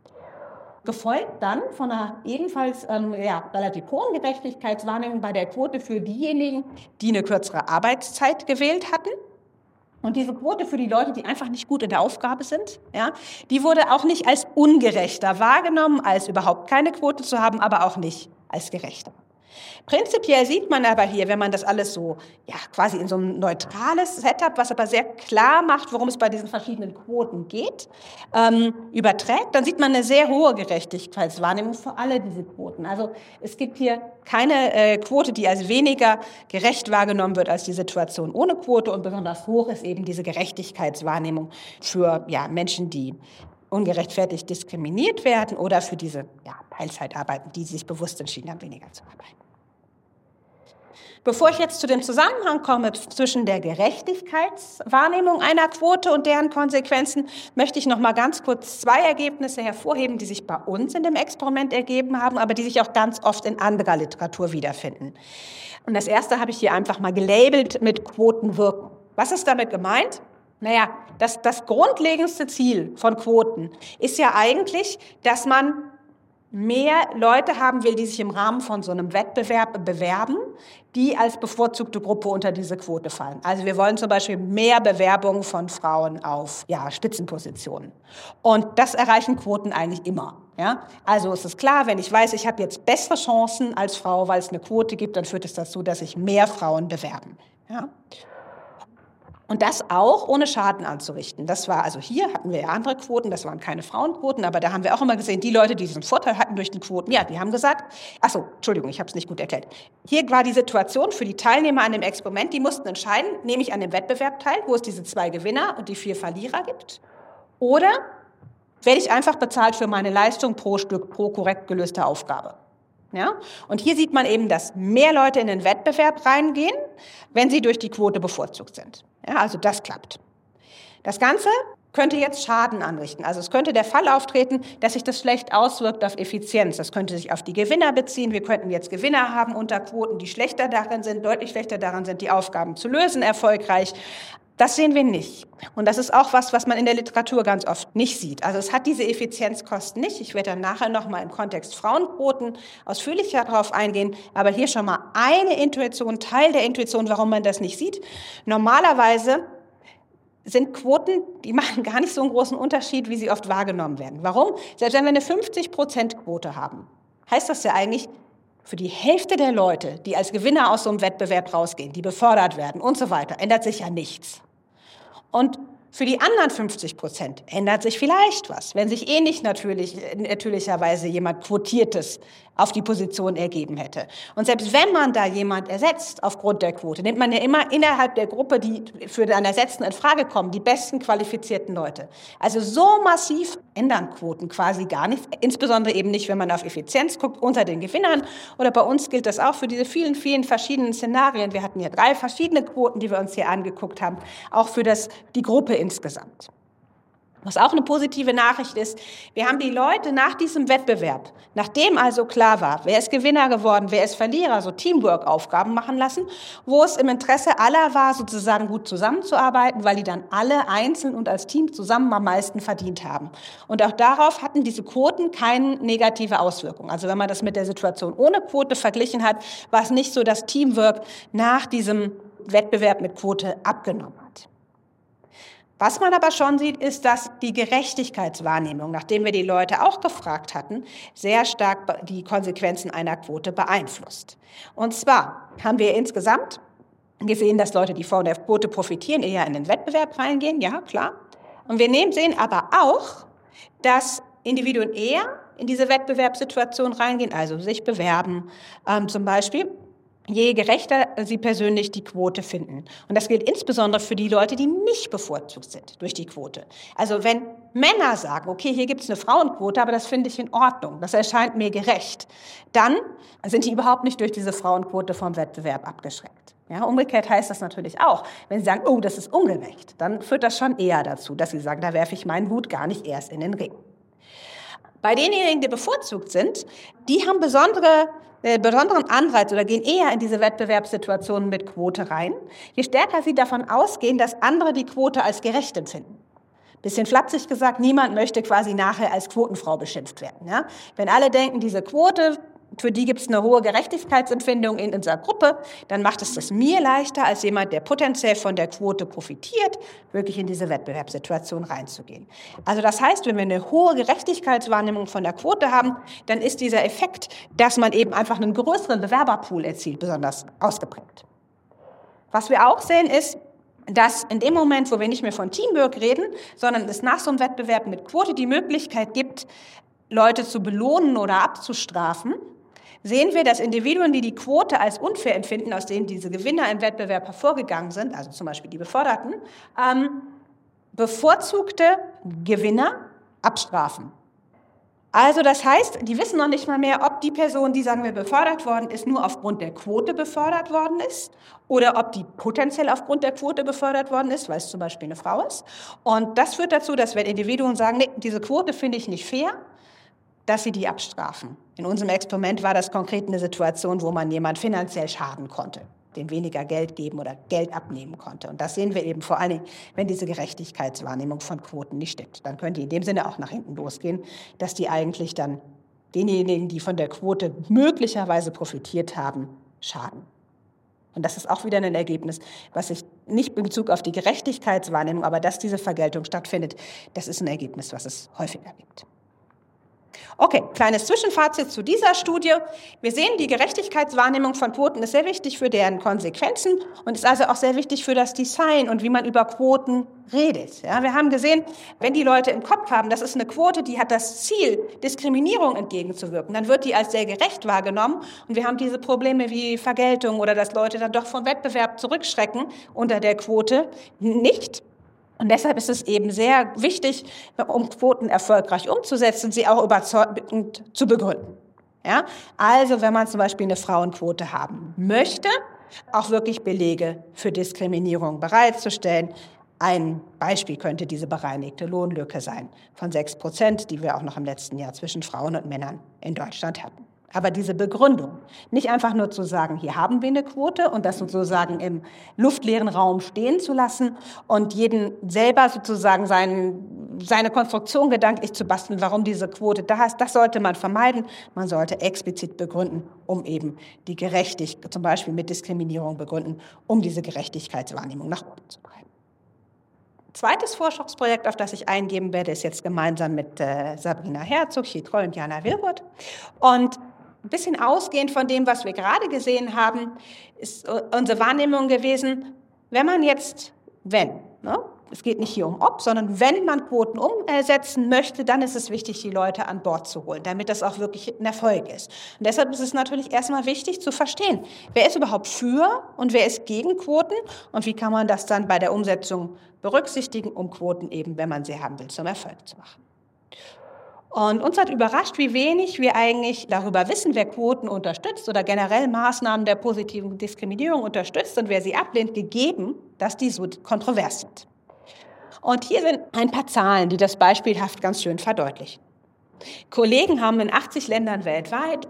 Gefolgt dann von einer ebenfalls relativ hohen Gerechtigkeitswahrnehmung bei der Quote für diejenigen, die eine kürzere Arbeitszeit gewählt hatten. Und diese Quote für die Leute, die einfach nicht gut in der Aufgabe sind, ja, die wurde auch nicht als ungerechter wahrgenommen, als überhaupt keine Quote zu haben, aber auch nicht als gerechter. Prinzipiell sieht man aber hier, wenn man das alles so, ja, quasi in so ein neutrales Setup, was aber sehr klar macht, worum es bei diesen verschiedenen Quoten geht, überträgt, dann sieht man eine sehr hohe Gerechtigkeitswahrnehmung für alle diese Quoten. Also es gibt hier keine Quote, die als weniger gerecht wahrgenommen wird als die Situation ohne Quote, und besonders hoch ist eben diese Gerechtigkeitswahrnehmung für, ja, Menschen, die ungerechtfertigt diskriminiert werden oder für diese, ja, Teilzeitarbeiten, die sich bewusst entschieden haben, weniger zu arbeiten. Bevor ich jetzt zu dem Zusammenhang komme zwischen der Gerechtigkeitswahrnehmung einer Quote und deren Konsequenzen, möchte ich noch mal ganz kurz 2 Ergebnisse hervorheben, die sich bei uns in dem Experiment ergeben haben, aber die sich auch ganz oft in anderer Literatur wiederfinden. Und das erste habe ich hier einfach mal gelabelt mit Quotenwirken. Was ist damit gemeint? Naja, das grundlegendste Ziel von Quoten ist ja eigentlich, dass man mehr Leute haben will, die sich im Rahmen von so einem Wettbewerb bewerben, die als bevorzugte Gruppe unter diese Quote fallen. Also wir wollen zum Beispiel mehr Bewerbungen von Frauen auf Spitzenpositionen. Und das erreichen Quoten eigentlich immer. Ja? Also es ist klar, wenn ich weiß, ich habe jetzt bessere Chancen als Frau, weil es eine Quote gibt, dann führt es dazu, dass sich mehr Frauen bewerben. Ja? Und das auch ohne Schaden anzurichten. Das war, also hier hatten wir ja andere Quoten, das waren keine Frauenquoten, aber da haben wir auch immer gesehen, die Leute, die diesen Vorteil hatten durch die Quoten, ja, die haben gesagt, Entschuldigung, ich habe es nicht gut erklärt. Hier war die Situation für die Teilnehmer an dem Experiment, die mussten entscheiden, nehme ich an dem Wettbewerb teil, wo es diese 2 Gewinner und die 4 Verlierer gibt, oder werde ich einfach bezahlt für meine Leistung pro Stück, pro korrekt gelöste Aufgabe. Ja? Und hier sieht man eben, dass mehr Leute in den Wettbewerb reingehen, wenn sie durch die Quote bevorzugt sind. Ja, also das klappt. Das Ganze könnte jetzt Schaden anrichten. Also es könnte der Fall auftreten, dass sich das schlecht auswirkt auf Effizienz. Das könnte sich auf die Gewinner beziehen. Wir könnten jetzt Gewinner haben unter Quoten, die schlechter darin sind, deutlich schlechter daran sind, die Aufgaben zu lösen, erfolgreich. Das sehen wir nicht. Und das ist auch was man in der Literatur ganz oft nicht sieht. Also es hat diese Effizienzkosten nicht. Ich werde dann nachher nochmal im Kontext Frauenquoten ausführlicher darauf eingehen. Aber hier schon mal eine Intuition, Teil der Intuition, warum man das nicht sieht. Normalerweise sind Quoten, die machen gar nicht so einen großen Unterschied, wie sie oft wahrgenommen werden. Warum? Selbst wenn wir eine 50%-Quote haben, heißt das ja eigentlich, für die Hälfte der Leute, die als Gewinner aus so einem Wettbewerb rausgehen, die befördert werden und so weiter, ändert sich ja nichts. Und für die anderen 50% ändert sich vielleicht was, wenn sich nicht natürlicherweise jemand Quotiertes auf die Position ergeben hätte. Und selbst wenn man da jemand ersetzt aufgrund der Quote, nimmt man ja immer innerhalb der Gruppe, die für den Ersetzten in Frage kommen, die besten qualifizierten Leute. Also so massiv ändern Quoten quasi gar nichts, insbesondere eben nicht, wenn man auf Effizienz guckt unter den Gewinnern. Oder bei uns gilt das auch für diese vielen, vielen verschiedenen Szenarien. Wir hatten hier 3 verschiedene Quoten, die wir uns hier angeguckt haben, auch für die Gruppe insgesamt. Was auch eine positive Nachricht ist, wir haben die Leute nach diesem Wettbewerb, nachdem also klar war, wer ist Gewinner geworden, wer ist Verlierer, so Teamwork-Aufgaben machen lassen, wo es im Interesse aller war, sozusagen gut zusammenzuarbeiten, weil die dann alle einzeln und als Team zusammen am meisten verdient haben. Und auch darauf hatten diese Quoten keine negative Auswirkung. Also wenn man das mit der Situation ohne Quote verglichen hat, war es nicht so, dass Teamwork nach diesem Wettbewerb mit Quote abgenommen hat. Was man aber schon sieht, ist, dass die Gerechtigkeitswahrnehmung, nachdem wir die Leute auch gefragt hatten, sehr stark die Konsequenzen einer Quote beeinflusst. Und zwar haben wir insgesamt gesehen, dass Leute, die von der Quote profitieren, eher in den Wettbewerb reingehen, ja klar. Und wir sehen aber auch, dass Individuen eher in diese Wettbewerbssituation reingehen, also sich bewerben, zum Beispiel, je gerechter sie persönlich die Quote finden. Und das gilt insbesondere für die Leute, die nicht bevorzugt sind durch die Quote. Also wenn Männer sagen, okay, hier gibt es eine Frauenquote, aber das finde ich in Ordnung, das erscheint mir gerecht, dann sind die überhaupt nicht durch diese Frauenquote vom Wettbewerb abgeschreckt. Ja, umgekehrt heißt das natürlich auch, wenn sie sagen, oh, das ist ungerecht, dann führt das schon eher dazu, dass sie sagen, da werfe ich meinen Hut gar nicht erst in den Ring. Bei denjenigen, die bevorzugt sind, die haben besonderen Anreiz oder gehen eher in diese Wettbewerbssituationen mit Quote rein, je stärker sie davon ausgehen, dass andere die Quote als gerecht empfinden. Bisschen flapsig gesagt, niemand möchte quasi nachher als Quotenfrau beschimpft werden. Ja? Wenn alle denken, diese Quote, für die gibt es eine hohe Gerechtigkeitsempfindung in unserer Gruppe, dann macht es das mir leichter, als jemand, der potenziell von der Quote profitiert, wirklich in diese Wettbewerbssituation reinzugehen. Also das heißt, wenn wir eine hohe Gerechtigkeitswahrnehmung von der Quote haben, dann ist dieser Effekt, dass man eben einfach einen größeren Bewerberpool erzielt, besonders ausgeprägt. Was wir auch sehen ist, dass in dem Moment, wo wir nicht mehr von Teamwork reden, sondern es nach so einem Wettbewerb mit Quote die Möglichkeit gibt, Leute zu belohnen oder abzustrafen, sehen wir, dass Individuen, die die Quote als unfair empfinden, aus denen diese Gewinner im Wettbewerb hervorgegangen sind, also zum Beispiel die Beförderten, bevorzugte Gewinner abstrafen. Also das heißt, die wissen noch nicht mal mehr, ob die Person, die, sagen wir, befördert worden ist, nur aufgrund der Quote befördert worden ist oder ob die potenziell aufgrund der Quote befördert worden ist, weil es zum Beispiel eine Frau ist. Und das führt dazu, dass wenn Individuen sagen, nee, diese Quote finde ich nicht fair, dass sie die abstrafen. In unserem Experiment war das konkret eine Situation, wo man jemand finanziell schaden konnte, dem weniger Geld geben oder Geld abnehmen konnte. Und das sehen wir eben vor allen Dingen, wenn diese Gerechtigkeitswahrnehmung von Quoten nicht stimmt. Dann können die in dem Sinne auch nach hinten losgehen, dass die eigentlich dann denjenigen, die von der Quote möglicherweise profitiert haben, schaden. Und das ist auch wieder ein Ergebnis, was sich nicht in Bezug auf die Gerechtigkeitswahrnehmung, aber dass diese Vergeltung stattfindet, das ist ein Ergebnis, was es häufiger gibt. Okay, kleines Zwischenfazit zu dieser Studie. Wir sehen, die Gerechtigkeitswahrnehmung von Quoten ist sehr wichtig für deren Konsequenzen und ist also auch sehr wichtig für das Design und wie man über Quoten redet. Ja, wir haben gesehen, wenn die Leute im Kopf haben, das ist eine Quote, die hat das Ziel, Diskriminierung entgegenzuwirken, dann wird die als sehr gerecht wahrgenommen und wir haben diese Probleme wie Vergeltung oder dass Leute dann doch vom Wettbewerb zurückschrecken unter der Quote nicht. Und deshalb ist es eben sehr wichtig, um Quoten erfolgreich umzusetzen, sie auch überzeugend zu begründen. Ja? Also wenn man zum Beispiel eine Frauenquote haben möchte, auch wirklich Belege für Diskriminierung bereitzustellen. Ein Beispiel könnte diese bereinigte Lohnlücke sein von 6%, die wir auch noch im letzten Jahr zwischen Frauen und Männern in Deutschland hatten. Aber diese Begründung, nicht einfach nur zu sagen, hier haben wir eine Quote und das sozusagen im luftleeren Raum stehen zu lassen und jeden selber sozusagen seine Konstruktion gedanklich zu basteln, warum diese Quote da ist, das sollte man vermeiden. Man sollte explizit begründen, um eben die Gerechtigkeit, zum Beispiel mit Diskriminierung begründen, um diese Gerechtigkeitswahrnehmung nach oben zu treiben. Zweites Forschungsprojekt, auf das ich eingehen werde, ist jetzt gemeinsam mit Sabrina Herzog, Chiet Kroll und Jana Wilbert. Und ein bisschen ausgehend von dem, was wir gerade gesehen haben, ist unsere Wahrnehmung gewesen, es geht nicht hier um ob, sondern wenn man Quoten umsetzen möchte, dann ist es wichtig, die Leute an Bord zu holen, damit das auch wirklich ein Erfolg ist. Und deshalb ist es natürlich erstmal wichtig zu verstehen, wer ist überhaupt für und wer ist gegen Quoten und wie kann man das dann bei der Umsetzung berücksichtigen, um Quoten eben, wenn man sie haben will, zum Erfolg zu machen. Und uns hat überrascht, wie wenig wir eigentlich darüber wissen, wer Quoten unterstützt oder generell Maßnahmen der positiven Diskriminierung unterstützt und wer sie ablehnt, gegeben, dass die so kontrovers sind. Und hier sind ein paar Zahlen, die das beispielhaft ganz schön verdeutlichen. Kollegen haben in 80 Ländern weltweit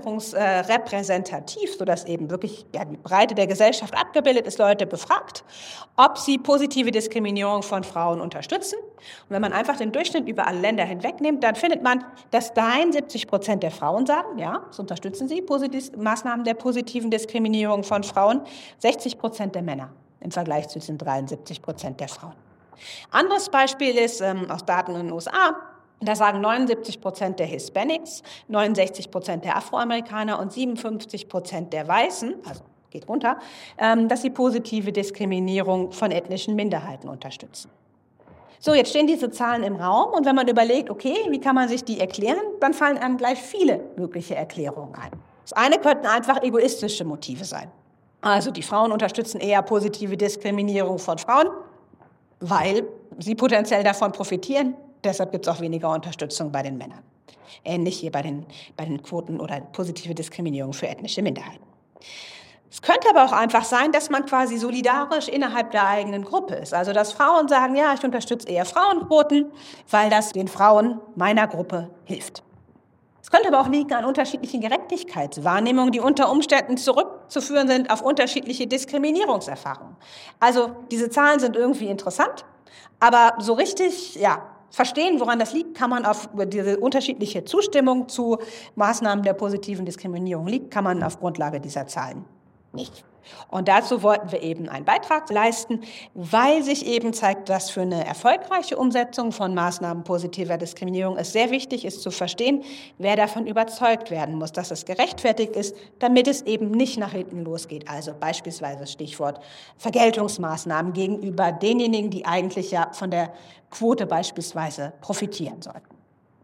bevölkerungsrepräsentativ, sodass eben wirklich die Breite der Gesellschaft abgebildet ist, Leute befragt, ob sie positive Diskriminierung von Frauen unterstützen. Und wenn man einfach den Durchschnitt über alle Länder hinwegnimmt, dann findet man, dass 73% der Frauen sagen, ja, das unterstützen sie, Maßnahmen der positiven Diskriminierung von Frauen, 60% der Männer im Vergleich zu den 73% der Frauen. Anderes Beispiel ist aus Daten in den USA. Da sagen 79% der Hispanics, 69% der Afroamerikaner und 57% der Weißen, also geht runter, dass sie positive Diskriminierung von ethnischen Minderheiten unterstützen. So, jetzt stehen diese Zahlen im Raum und wenn man überlegt, okay, wie kann man sich die erklären, dann fallen einem gleich viele mögliche Erklärungen ein. Das eine könnten einfach egoistische Motive sein. Also die Frauen unterstützen eher positive Diskriminierung von Frauen, weil sie potenziell davon profitieren. Deshalb gibt es auch weniger Unterstützung bei den Männern. Ähnlich hier bei den Quoten oder positive Diskriminierung für ethnische Minderheiten. Es könnte aber auch einfach sein, dass man quasi solidarisch innerhalb der eigenen Gruppe ist. Also dass Frauen sagen, ja, ich unterstütze eher Frauenquoten, weil das den Frauen meiner Gruppe hilft. Es könnte aber auch liegen an unterschiedlichen Gerechtigkeitswahrnehmungen, die unter Umständen zurückzuführen sind auf unterschiedliche Diskriminierungserfahrungen. Also diese Zahlen sind irgendwie interessant, aber so richtig, verstehen, woran das liegt, kann man auf diese unterschiedliche Zustimmung zu Maßnahmen der positiven Diskriminierung kann man auf Grundlage dieser Zahlen nicht. Und dazu wollten wir eben einen Beitrag leisten, weil sich eben zeigt, dass für eine erfolgreiche Umsetzung von Maßnahmen positiver Diskriminierung es sehr wichtig ist zu verstehen, wer davon überzeugt werden muss, dass es gerechtfertigt ist, damit es eben nicht nach hinten losgeht. Also beispielsweise Stichwort Vergeltungsmaßnahmen gegenüber denjenigen, die eigentlich ja von der Quote beispielsweise profitieren sollten.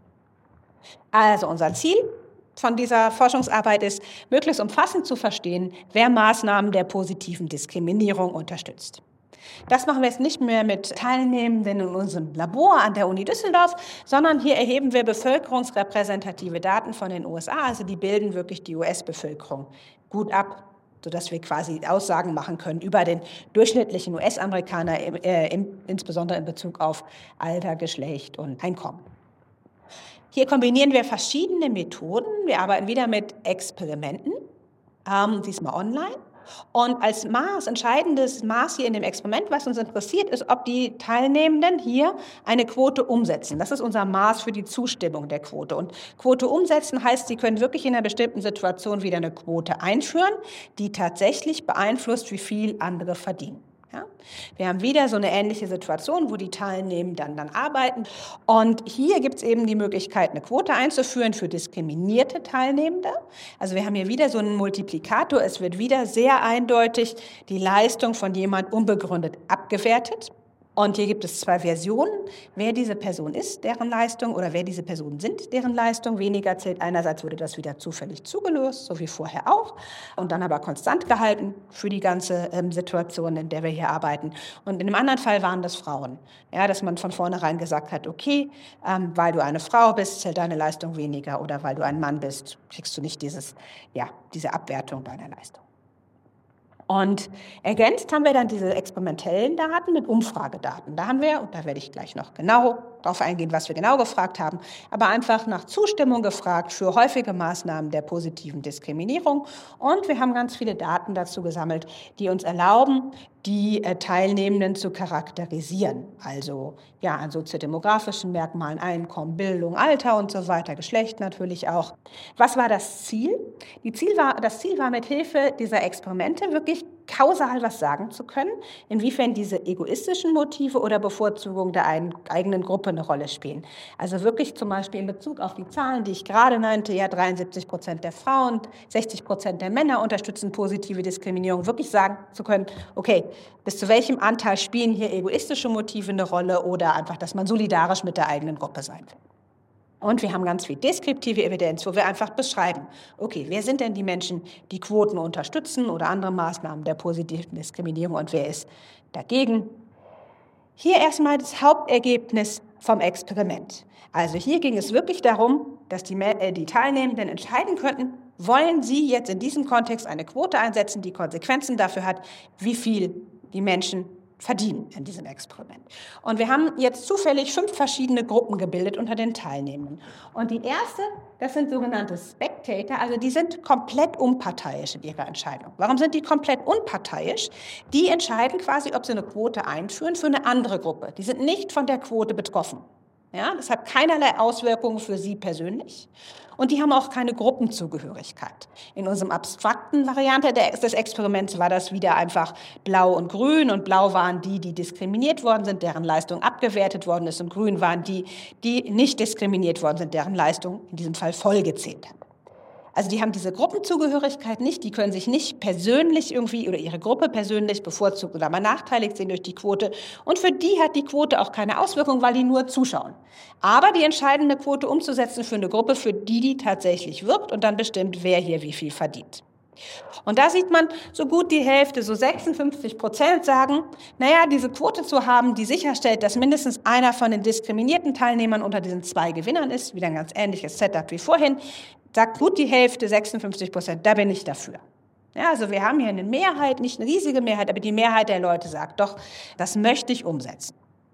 Also unser Ziel von dieser Forschungsarbeit ist, möglichst umfassend zu verstehen, wer Maßnahmen der positiven Diskriminierung unterstützt. Das machen wir jetzt nicht mehr mit Teilnehmenden in unserem Labor an der Uni Düsseldorf, sondern hier erheben wir bevölkerungsrepräsentative Daten von den USA, also die bilden wirklich die US-Bevölkerung gut ab, sodass wir quasi Aussagen machen können über den durchschnittlichen US-Amerikaner, insbesondere in Bezug auf Alter, Geschlecht und Einkommen. Hier kombinieren wir verschiedene Methoden. Wir arbeiten wieder mit Experimenten, diesmal online. Und als entscheidendes Maß hier in dem Experiment, was uns interessiert, ist, ob die Teilnehmenden hier eine Quote umsetzen. Das ist unser Maß für die Zustimmung der Quote. Und Quote umsetzen heißt, sie können wirklich in einer bestimmten Situation wieder eine Quote einführen, die tatsächlich beeinflusst, wie viel andere verdienen. Ja? Wir haben wieder so eine ähnliche Situation, wo die Teilnehmenden dann arbeiten. Und hier gibt es eben die Möglichkeit, eine Quote einzuführen für diskriminierte Teilnehmende. Also wir haben hier wieder so einen Multiplikator. Es wird wieder sehr eindeutig die Leistung von jemand unbegründet abgewertet. Und hier gibt es 2 Versionen, wer diese Person ist, deren Leistung, oder wer diese Personen sind, deren Leistung weniger zählt. Einerseits wurde das wieder zufällig zugelöst, so wie vorher auch, und dann aber konstant gehalten für die ganze Situation, in der wir hier arbeiten. Und in dem anderen Fall waren das Frauen. Ja, dass man von vornherein gesagt hat, okay, weil du eine Frau bist, zählt deine Leistung weniger, oder weil du ein Mann bist, kriegst du nicht diese Abwertung deiner Leistung. Und ergänzt haben wir dann diese experimentellen Daten mit Umfragedaten. Da haben wir, und da werde ich gleich noch genau darauf eingehen, was wir genau gefragt haben, aber einfach nach Zustimmung gefragt für häufige Maßnahmen der positiven Diskriminierung. Und wir haben ganz viele Daten dazu gesammelt, die uns erlauben, die Teilnehmenden zu charakterisieren. Also an soziodemografischen Merkmalen, Einkommen, Bildung, Alter und so weiter, Geschlecht natürlich auch. Was war das Ziel? Das Ziel war mit Hilfe dieser Experimente wirklich kausal was sagen zu können, inwiefern diese egoistischen Motive oder Bevorzugung der eigenen Gruppe eine Rolle spielen. Also wirklich zum Beispiel in Bezug auf die Zahlen, die ich gerade nannte, 73% der Frauen, 60% der Männer unterstützen positive Diskriminierung, wirklich sagen zu können, okay, bis zu welchem Anteil spielen hier egoistische Motive eine Rolle oder einfach, dass man solidarisch mit der eigenen Gruppe sein will. Und wir haben ganz viel deskriptive Evidenz, wo wir einfach beschreiben, okay, wer sind denn die Menschen, die Quoten unterstützen oder andere Maßnahmen der positiven Diskriminierung und wer ist dagegen? Hier erstmal das Hauptergebnis vom Experiment. Also hier ging es wirklich darum, dass die Teilnehmenden entscheiden könnten, wollen sie jetzt in diesem Kontext eine Quote einsetzen, die Konsequenzen dafür hat, wie viel die Menschen verdienen in diesem Experiment. Und wir haben jetzt zufällig 5 verschiedene Gruppen gebildet unter den Teilnehmenden. Und die erste, das sind sogenannte Spectator, also die sind komplett unparteiisch in ihrer Entscheidung. Warum sind die komplett unparteiisch? Die entscheiden quasi, ob sie eine Quote einführen für eine andere Gruppe. Die sind nicht von der Quote betroffen. Ja, das hat keinerlei Auswirkungen für sie persönlich. Und die haben auch keine Gruppenzugehörigkeit. In unserem abstrakten Variante des Experiments war das wieder einfach blau und grün. Und blau waren die, die diskriminiert worden sind, deren Leistung abgewertet worden ist. Und grün waren die, die nicht diskriminiert worden sind, deren Leistung in diesem Fall voll gezählt hat. Also die haben diese Gruppenzugehörigkeit nicht, die können sich nicht persönlich irgendwie oder ihre Gruppe persönlich bevorzugt oder benachteiligt sehen durch die Quote. Und für die hat die Quote auch keine Auswirkung, weil die nur zuschauen. Aber die entscheiden, eine Quote umzusetzen für eine Gruppe, für die tatsächlich wirkt und dann bestimmt, wer hier wie viel verdient. Und da sieht man, so gut die Hälfte, so 56% sagen, diese Quote zu haben, die sicherstellt, dass mindestens einer von den diskriminierten Teilnehmern unter diesen 2 Gewinnern ist, wieder ein ganz ähnliches Setup wie vorhin, sagt gut die Hälfte, 56%, da bin ich dafür. Ja, also wir haben hier eine Mehrheit, nicht eine riesige Mehrheit, aber die Mehrheit der Leute sagt doch, das möchte ich umsetzen.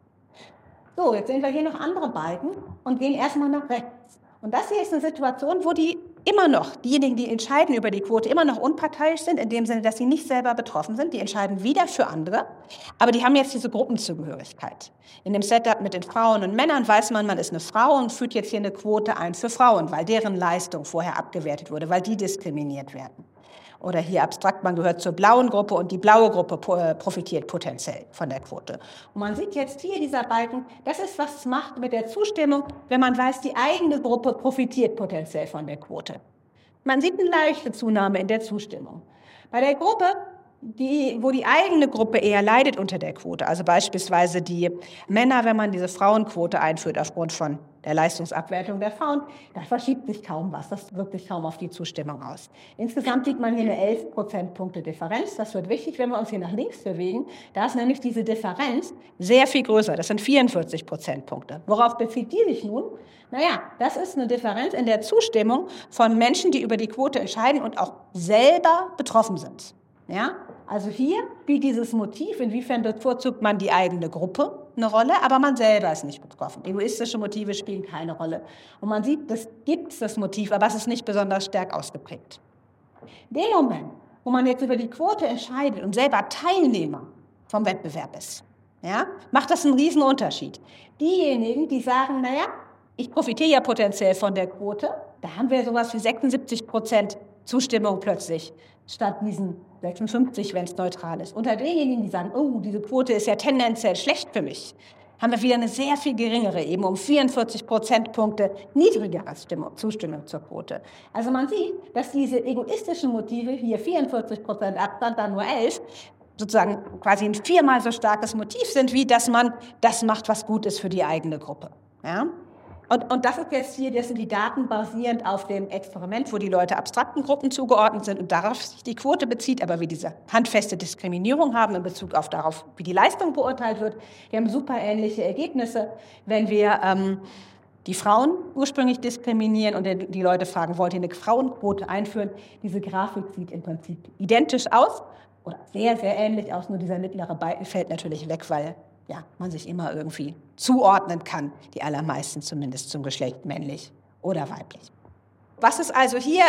So, jetzt sehen wir hier noch andere Balken und gehen erstmal nach rechts. Und das hier ist eine Situation, wo diejenigen, die entscheiden über die Quote, immer noch unparteiisch sind, in dem Sinne, dass sie nicht selber betroffen sind. Die entscheiden wieder für andere, aber die haben jetzt diese Gruppenzugehörigkeit. In dem Setup mit den Frauen und Männern weiß man ist eine Frau und führt jetzt hier eine Quote ein für Frauen, weil deren Leistung vorher abgewertet wurde, weil die diskriminiert werden. Oder hier abstrakt, man gehört zur blauen Gruppe und die blaue Gruppe profitiert potenziell von der Quote. Und man sieht jetzt hier dieser Balken, das ist, was es macht mit der Zustimmung, wenn man weiß, die eigene Gruppe profitiert potenziell von der Quote. Man sieht eine leichte Zunahme in der Zustimmung. Bei der Gruppe, wo die eigene Gruppe eher leidet unter der Quote, also beispielsweise die Männer, wenn man diese Frauenquote einführt aufgrund von der Leistungsabwertung der Frauen, da verschiebt sich kaum was, das wirkt sich kaum auf die Zustimmung aus. Insgesamt sieht man hier eine 11 Prozentpunkte Differenz, das wird wichtig, wenn wir uns hier nach links bewegen, da ist nämlich diese Differenz sehr viel größer, das sind 44 Prozentpunkte. Worauf bezieht die sich nun? Naja, das ist eine Differenz in der Zustimmung von Menschen, die über die Quote entscheiden und auch selber betroffen sind. Ja, also hier spielt dieses Motiv, inwiefern bevorzugt man die eigene Gruppe, eine Rolle, aber man selber ist nicht betroffen. Egoistische Motive spielen keine Rolle. Und man sieht, das gibt das Motiv, aber es ist nicht besonders stark ausgeprägt. In dem Moment, wo man jetzt über die Quote entscheidet und selber Teilnehmer vom Wettbewerb ist, ja, macht das einen riesen Unterschied. Diejenigen, die sagen, naja, ich profitiere ja potenziell von der Quote, da haben wir sowas wie 76% Zustimmung plötzlich, statt diesen 56, wenn es neutral ist. Unter denjenigen, die sagen, oh, diese Quote ist ja tendenziell schlecht für mich, haben wir wieder eine sehr viel geringere, eben um 44 Prozentpunkte niedrigere Zustimmung zur Quote. Also man sieht, dass diese egoistischen Motive, hier 44% Abstand, dann nur 11, sozusagen quasi ein viermal so starkes Motiv sind, wie dass man das macht, was gut ist für die eigene Gruppe. Ja? Und das ist jetzt hier, das sind die Daten basierend auf dem Experiment, wo die Leute abstrakten Gruppen zugeordnet sind und darauf sich die Quote bezieht, aber wir diese handfeste Diskriminierung haben in Bezug auf darauf, wie die Leistung beurteilt wird. Wir haben super ähnliche Ergebnisse, wenn wir die Frauen ursprünglich diskriminieren und die Leute fragen, wollt ihr eine Frauenquote einführen? Diese Grafik sieht im Prinzip identisch aus oder sehr, sehr ähnlich aus, nur dieser mittlere Balken fällt natürlich weg, weil ja, man sich immer irgendwie zuordnen kann, die allermeisten zumindest zum Geschlecht männlich oder weiblich. Was ist also hier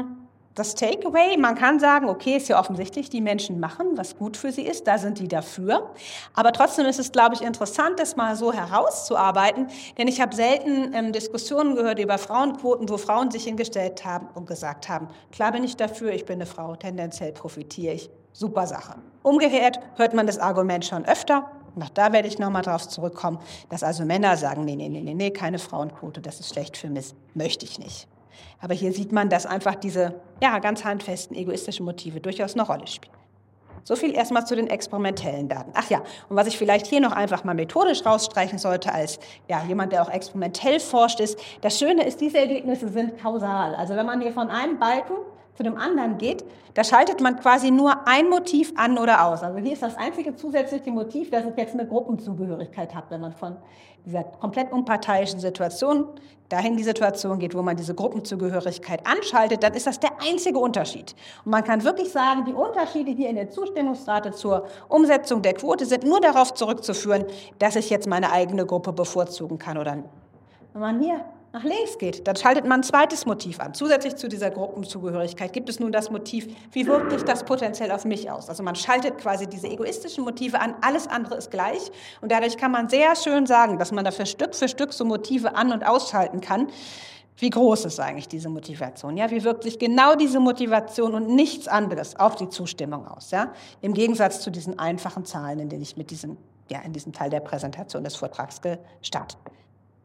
das Takeaway? Man kann sagen, okay, ist ja offensichtlich, die Menschen machen, was gut für sie ist, da sind die dafür. Aber trotzdem ist es, glaube ich, interessant, das mal so herauszuarbeiten, denn ich habe selten Diskussionen gehört über Frauenquoten, wo Frauen sich hingestellt haben und gesagt haben, klar bin ich dafür, ich bin eine Frau, tendenziell profitiere ich, super Sache. Umgekehrt hört man das Argument schon öfter, auch da werde ich nochmal drauf zurückkommen, dass also Männer sagen, nee, keine Frauenquote, das ist schlecht für mich, möchte ich nicht. Aber hier sieht man, dass einfach diese ganz handfesten egoistischen Motive durchaus eine Rolle spielen. So viel erstmal zu den experimentellen Daten. Ach ja, und was ich vielleicht hier noch einfach mal methodisch rausstreichen sollte als jemand, der auch experimentell forscht, ist, das Schöne ist, diese Ergebnisse sind kausal. Also wenn man hier von einem Balken zu dem anderen geht, da schaltet man quasi nur ein Motiv an oder aus. Also hier ist das einzige zusätzliche Motiv, dass es jetzt eine Gruppenzugehörigkeit hat, wenn man von dieser komplett unparteiischen Situation dahin in die Situation geht, wo man diese Gruppenzugehörigkeit anschaltet, dann ist das der einzige Unterschied. Und man kann wirklich sagen, die Unterschiede hier in der Zustimmungsrate zur Umsetzung der Quote sind nur darauf zurückzuführen, dass ich jetzt meine eigene Gruppe bevorzugen kann oder nicht. Wenn man hier nach links geht, dann schaltet man ein zweites Motiv an. Zusätzlich zu dieser Gruppenzugehörigkeit gibt es nun das Motiv, wie wirkt sich das potenziell auf mich aus? Also man schaltet quasi diese egoistischen Motive an, alles andere ist gleich. Und dadurch kann man sehr schön sagen, dass man dafür Stück für Stück so Motive an- und ausschalten kann. Wie groß ist eigentlich diese Motivation? Ja, wie wirkt sich genau diese Motivation und nichts anderes auf die Zustimmung aus? Ja? Im Gegensatz zu diesen einfachen Zahlen, in denen ich in diesem Teil der Präsentation des Vortrags gestartet bin.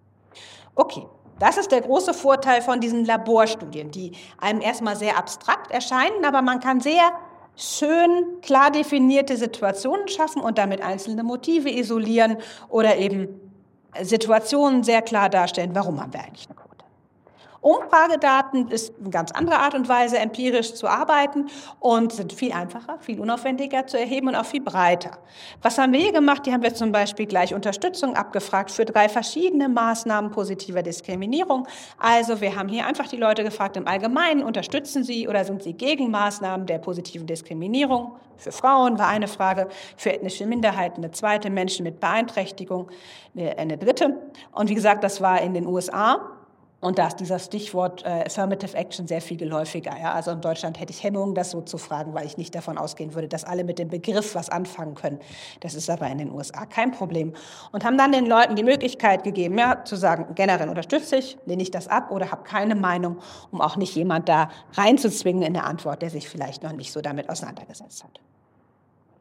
Okay. Das ist der große Vorteil von diesen Laborstudien, die einem erstmal sehr abstrakt erscheinen, aber man kann sehr schön klar definierte Situationen schaffen und damit einzelne Motive isolieren oder eben Situationen sehr klar darstellen, warum haben wir eigentlich eine Quote. Umfragedaten ist eine ganz andere Art und Weise, empirisch zu arbeiten und sind viel einfacher, viel unaufwendiger zu erheben und auch viel breiter. Was haben wir hier gemacht? Hier haben wir zum Beispiel gleich Unterstützung abgefragt für 3 verschiedene Maßnahmen positiver Diskriminierung. Also wir haben hier einfach die Leute gefragt, im Allgemeinen, unterstützen sie oder sind sie gegen Maßnahmen der positiven Diskriminierung? Für Frauen war eine Frage, für ethnische Minderheiten eine zweite, Menschen mit Beeinträchtigung eine dritte. Und wie gesagt, das war in den USA. Und da ist dieser Stichwort Affirmative Action sehr viel geläufiger. Ja? Also in Deutschland hätte ich Hemmungen, das so zu fragen, weil ich nicht davon ausgehen würde, dass alle mit dem Begriff was anfangen können. Das ist aber in den USA kein Problem. Und haben dann den Leuten die Möglichkeit gegeben, zu sagen, generell unterstütze ich, lehne ich das ab oder habe keine Meinung, um auch nicht jemand da reinzuzwingen in eine Antwort, der sich vielleicht noch nicht so damit auseinandergesetzt hat.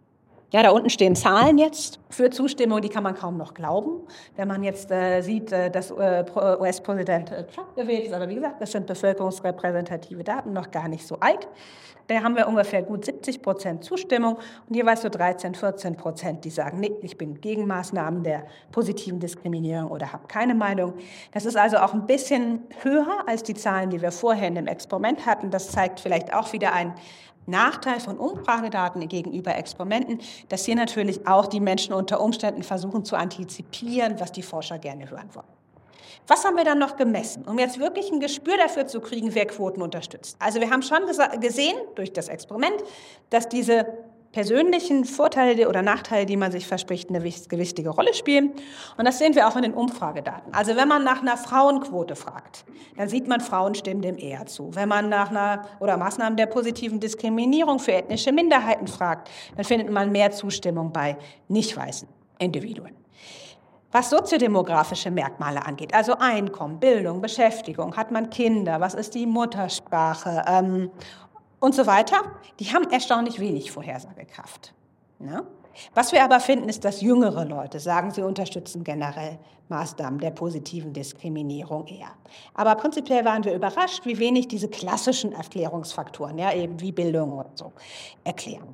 Ja, da unten stehen Zahlen jetzt für Zustimmung, die kann man kaum noch glauben, wenn man jetzt sieht, dass US-Präsident Trump gewählt ist. Aber wie gesagt, das sind bevölkerungsrepräsentative Daten, noch gar nicht so alt. Da haben wir ungefähr gut 70% Zustimmung und jeweils so 13-14%, die sagen, nee, ich bin gegen Maßnahmen der positiven Diskriminierung oder habe keine Meinung. Das ist also auch ein bisschen höher als die Zahlen, die wir vorher in dem Experiment hatten. Das zeigt vielleicht auch wieder einen Nachteil von Umfragedaten gegenüber Experimenten, dass hier natürlich auch die Menschen unter Umständen versuchen zu antizipieren, was die Forscher gerne hören wollen. Was haben wir dann noch gemessen, um jetzt wirklich ein Gespür dafür zu kriegen, wer Quoten unterstützt? Also wir haben schon gesehen durch das Experiment, dass diese persönlichen Vorteile oder Nachteile, die man sich verspricht, eine gewichtige Rolle spielen. Und das sehen wir auch in den Umfragedaten. Also wenn man nach einer Frauenquote fragt, dann sieht man, Frauen stimmen dem eher zu. Wenn man nach Maßnahmen der positiven Diskriminierung für ethnische Minderheiten fragt, dann findet man mehr Zustimmung bei nicht weißen Individuen. Was soziodemografische Merkmale angeht, also Einkommen, Bildung, Beschäftigung, hat man Kinder, was ist die Muttersprache und so weiter, die haben erstaunlich wenig Vorhersagekraft. Ja? Was wir aber finden, ist, dass jüngere Leute sagen, sie unterstützen generell Maßnahmen der positiven Diskriminierung eher. Aber prinzipiell waren wir überrascht, wie wenig diese klassischen Erklärungsfaktoren, ja, eben wie Bildung und so, erklären.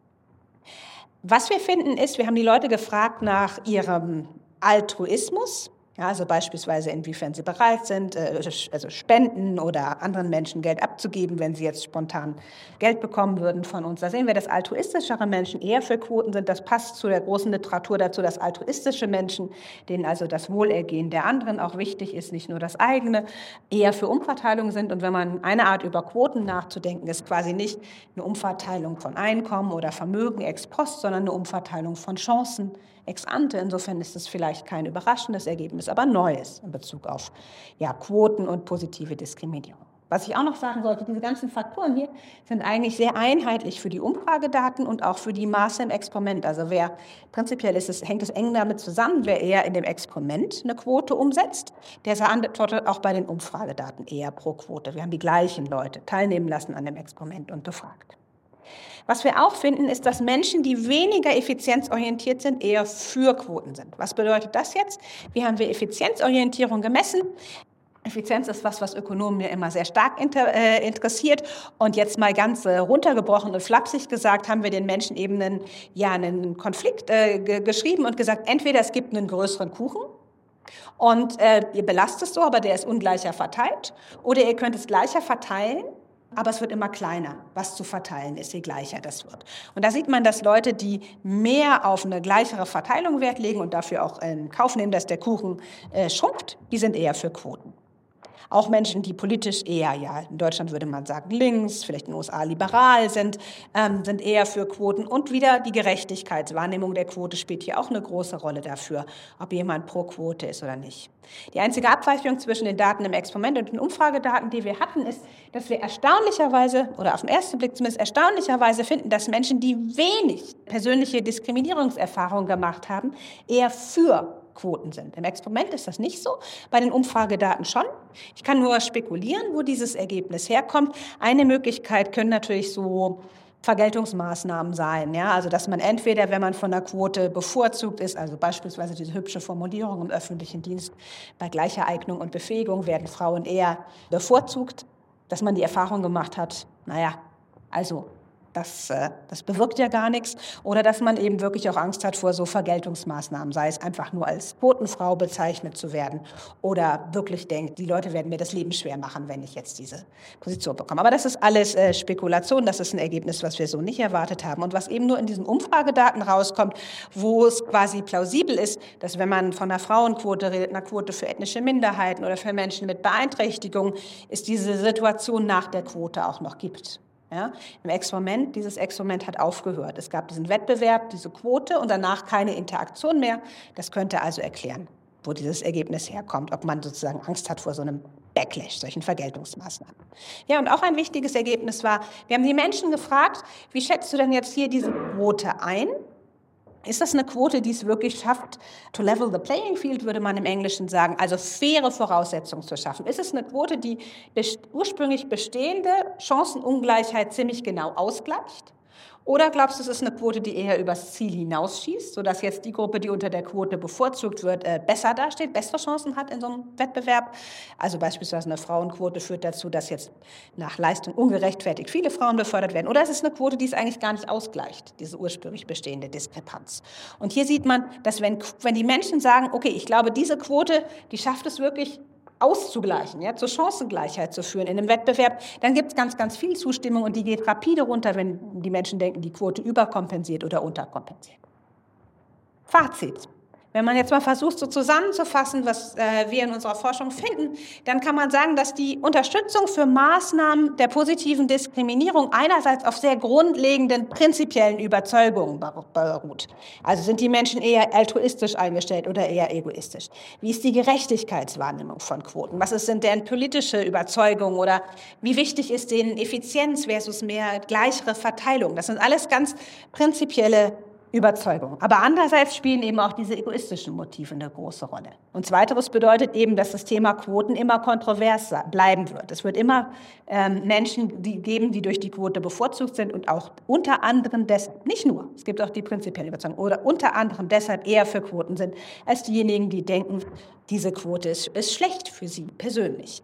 Was wir finden ist, wir haben die Leute gefragt nach ihrem Altruismus, ja, also beispielsweise inwiefern sie bereit sind, also spenden oder anderen Menschen Geld abzugeben, wenn sie jetzt spontan Geld bekommen würden von uns. Da sehen wir, dass altruistischere Menschen eher für Quoten sind. Das passt zu der großen Literatur dazu, dass altruistische Menschen, denen also das Wohlergehen der anderen auch wichtig ist, nicht nur das eigene, eher für Umverteilung sind. Und wenn man eine Art über Quoten nachzudenken, ist quasi nicht eine Umverteilung von Einkommen oder Vermögen ex post, sondern eine Umverteilung von Chancen ex ante. Insofern ist es vielleicht kein überraschendes Ergebnis, aber Neues in Bezug auf Quoten und positive Diskriminierung. Was ich auch noch sagen sollte, diese ganzen Faktoren hier sind eigentlich sehr einheitlich für die Umfragedaten und auch für die Maße im Experiment. Also prinzipiell hängt es eng damit zusammen, wer eher in dem Experiment eine Quote umsetzt, der antwortet auch bei den Umfragedaten eher pro Quote. Wir haben die gleichen Leute teilnehmen lassen an dem Experiment und befragt. Was wir auch finden, ist, dass Menschen, die weniger effizienzorientiert sind, eher für Quoten sind. Was bedeutet das jetzt? Wie haben wir Effizienzorientierung gemessen? Effizienz ist was Ökonomen ja immer sehr stark interessiert. Und jetzt mal ganz runtergebrochen und flapsig gesagt, haben wir den Menschen eben einen Konflikt geschrieben und gesagt, entweder es gibt einen größeren Kuchen, und ihr belastet es so, aber der ist ungleicher verteilt, oder ihr könnt es gleicher verteilen, aber es wird immer kleiner, was zu verteilen ist, je gleicher das wird. Und da sieht man, dass Leute, die mehr auf eine gleichere Verteilung Wert legen und dafür auch in Kauf nehmen, dass der Kuchen schrumpft, die sind eher für Quoten. Auch Menschen, die politisch eher, in Deutschland würde man sagen links, vielleicht in den USA liberal sind eher für Quoten. Und wieder die Gerechtigkeitswahrnehmung der Quote spielt hier auch eine große Rolle dafür, ob jemand pro Quote ist oder nicht. Die einzige Abweichung zwischen den Daten im Experiment und den Umfragedaten, die wir hatten, ist, dass wir erstaunlicherweise, oder auf den ersten Blick zumindest erstaunlicherweise finden, dass Menschen, die wenig persönliche Diskriminierungserfahrung gemacht haben, eher für Quoten sind. Im Experiment ist das nicht so, bei den Umfragedaten schon. Ich kann nur spekulieren, wo dieses Ergebnis herkommt. Eine Möglichkeit können natürlich so Vergeltungsmaßnahmen sein, ja, also dass man entweder, wenn man von der Quote bevorzugt ist, also beispielsweise diese hübsche Formulierung im öffentlichen Dienst, bei gleicher Eignung und Befähigung werden Frauen eher bevorzugt, dass man die Erfahrung gemacht hat, das bewirkt ja gar nichts. Oder dass man eben wirklich auch Angst hat vor so Vergeltungsmaßnahmen, sei es einfach nur als Quotenfrau bezeichnet zu werden oder wirklich denkt, die Leute werden mir das Leben schwer machen, wenn ich jetzt diese Position bekomme. Aber das ist alles Spekulation, das ist ein Ergebnis, was wir so nicht erwartet haben und was eben nur in diesen Umfragedaten rauskommt, wo es quasi plausibel ist, dass wenn man von einer Frauenquote redet, einer Quote für ethnische Minderheiten oder für Menschen mit Beeinträchtigung, es diese Situation nach der Quote auch noch gibt. Ja, dieses Experiment hat aufgehört. Es gab diesen Wettbewerb, diese Quote und danach keine Interaktion mehr. Das könnte also erklären, wo dieses Ergebnis herkommt, ob man sozusagen Angst hat vor so einem Backlash, solchen Vergeltungsmaßnahmen. Ja, und auch ein wichtiges Ergebnis war, wir haben die Menschen gefragt, wie schätzt du denn jetzt hier diese Quote ein? Ist das eine Quote, die es wirklich schafft, to level the playing field, würde man im Englischen sagen, also faire Voraussetzungen zu schaffen? Ist es eine Quote, die ursprünglich bestehende Chancenungleichheit ziemlich genau ausgleicht? Oder glaubst du, es ist eine Quote, die eher übers Ziel hinausschießt, sodass jetzt die Gruppe, die unter der Quote bevorzugt wird, besser dasteht, bessere Chancen hat in so einem Wettbewerb? Also beispielsweise eine Frauenquote führt dazu, dass jetzt nach Leistung ungerechtfertigt viele Frauen befördert werden. Oder ist es eine Quote, die es eigentlich gar nicht ausgleicht, diese ursprünglich bestehende Diskrepanz? Und hier sieht man, dass wenn die Menschen sagen, okay, ich glaube, diese Quote, die schafft es wirklich, auszugleichen, ja, zur Chancengleichheit zu führen in einem Wettbewerb, dann gibt es ganz, ganz viel Zustimmung und die geht rapide runter, wenn die Menschen denken, die Quote überkompensiert oder unterkompensiert. Fazit. Wenn man jetzt mal versucht, so zusammenzufassen, was wir in unserer Forschung finden, dann kann man sagen, dass die Unterstützung für Maßnahmen der positiven Diskriminierung einerseits auf sehr grundlegenden prinzipiellen Überzeugungen beruht. Also sind die Menschen eher altruistisch eingestellt oder eher egoistisch? Wie ist die Gerechtigkeitswahrnehmung von Quoten? Was sind deren politische Überzeugungen oder wie wichtig ist denen Effizienz versus mehr gleichere Verteilung? Das sind alles ganz prinzipielle Überzeugung. Aber andererseits spielen eben auch diese egoistischen Motive eine große Rolle. Und zweiteres bedeutet eben, dass das Thema Quoten immer kontrovers bleiben wird. Es wird immer Menschen geben, die durch die Quote bevorzugt sind und auch unter anderem deshalb, nicht nur, es gibt auch die prinzipielle Überzeugung, oder unter anderem deshalb eher für Quoten sind, als diejenigen, die denken, diese Quote ist schlecht für sie persönlich.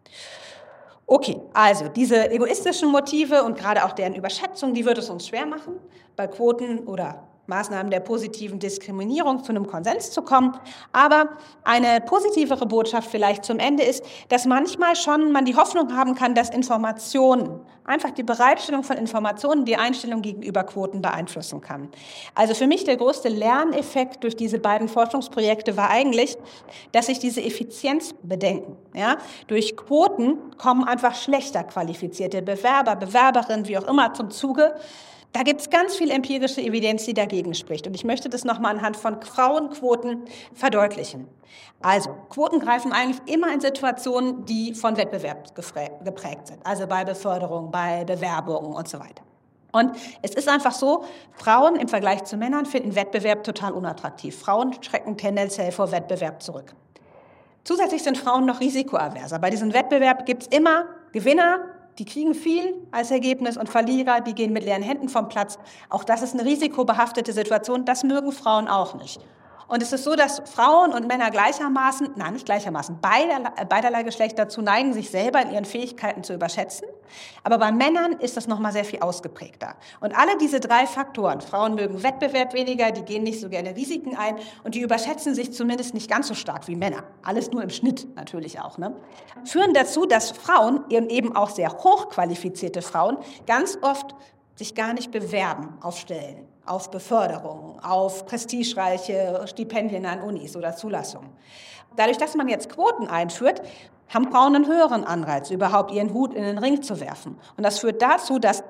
Okay, also diese egoistischen Motive und gerade auch deren Überschätzung, die wird es uns schwer machen, bei Quoten oder Maßnahmen der positiven Diskriminierung zu einem Konsens zu kommen. Aber eine positivere Botschaft vielleicht zum Ende ist, dass manchmal schon man die Hoffnung haben kann, dass Informationen, einfach die Bereitstellung von Informationen, die Einstellung gegenüber Quoten beeinflussen kann. Also für mich der größte Lerneffekt durch diese beiden Forschungsprojekte war eigentlich, dass sich diese Effizienz bedenken. Ja? Durch Quoten kommen einfach schlechter qualifizierte Bewerber, Bewerberinnen, wie auch immer, zum Zuge. Da gibt es ganz viel empirische Evidenz, die dagegen spricht. Und ich möchte das nochmal anhand von Frauenquoten verdeutlichen. Also, Quoten greifen eigentlich immer in Situationen, die von Wettbewerb geprägt sind. Also bei Beförderung, bei Bewerbungen und so weiter. Und es ist einfach so, Frauen im Vergleich zu Männern finden Wettbewerb total unattraktiv. Frauen schrecken tendenziell vor Wettbewerb zurück. Zusätzlich sind Frauen noch risikoaverser. Bei diesem Wettbewerb gibt es immer Gewinner, die kriegen viel als Ergebnis und Verlierer, die gehen mit leeren Händen vom Platz. Auch das ist eine risikobehaftete Situation, das mögen Frauen auch nicht. Und es ist so, dass Frauen und Männer gleichermaßen, nein, nicht gleichermaßen, beiderlei Geschlecht dazu neigen, sich selber in ihren Fähigkeiten zu überschätzen. Aber bei Männern ist das nochmal sehr viel ausgeprägter. Und alle diese drei Faktoren, Frauen mögen Wettbewerb weniger, die gehen nicht so gerne Risiken ein und die überschätzen sich zumindest nicht ganz so stark wie Männer. Alles nur im Schnitt natürlich auch, ne? Führen dazu, dass Frauen, eben auch sehr hochqualifizierte Frauen, ganz oft sich gar nicht bewerben auf Stellen, auf Beförderung, auf prestigereiche Stipendien an Unis oder Zulassungen. Dadurch, dass man jetzt Quoten einführt, haben Frauen einen höheren Anreiz, überhaupt ihren Hut in den Ring zu werfen. Und das führt dazu, dass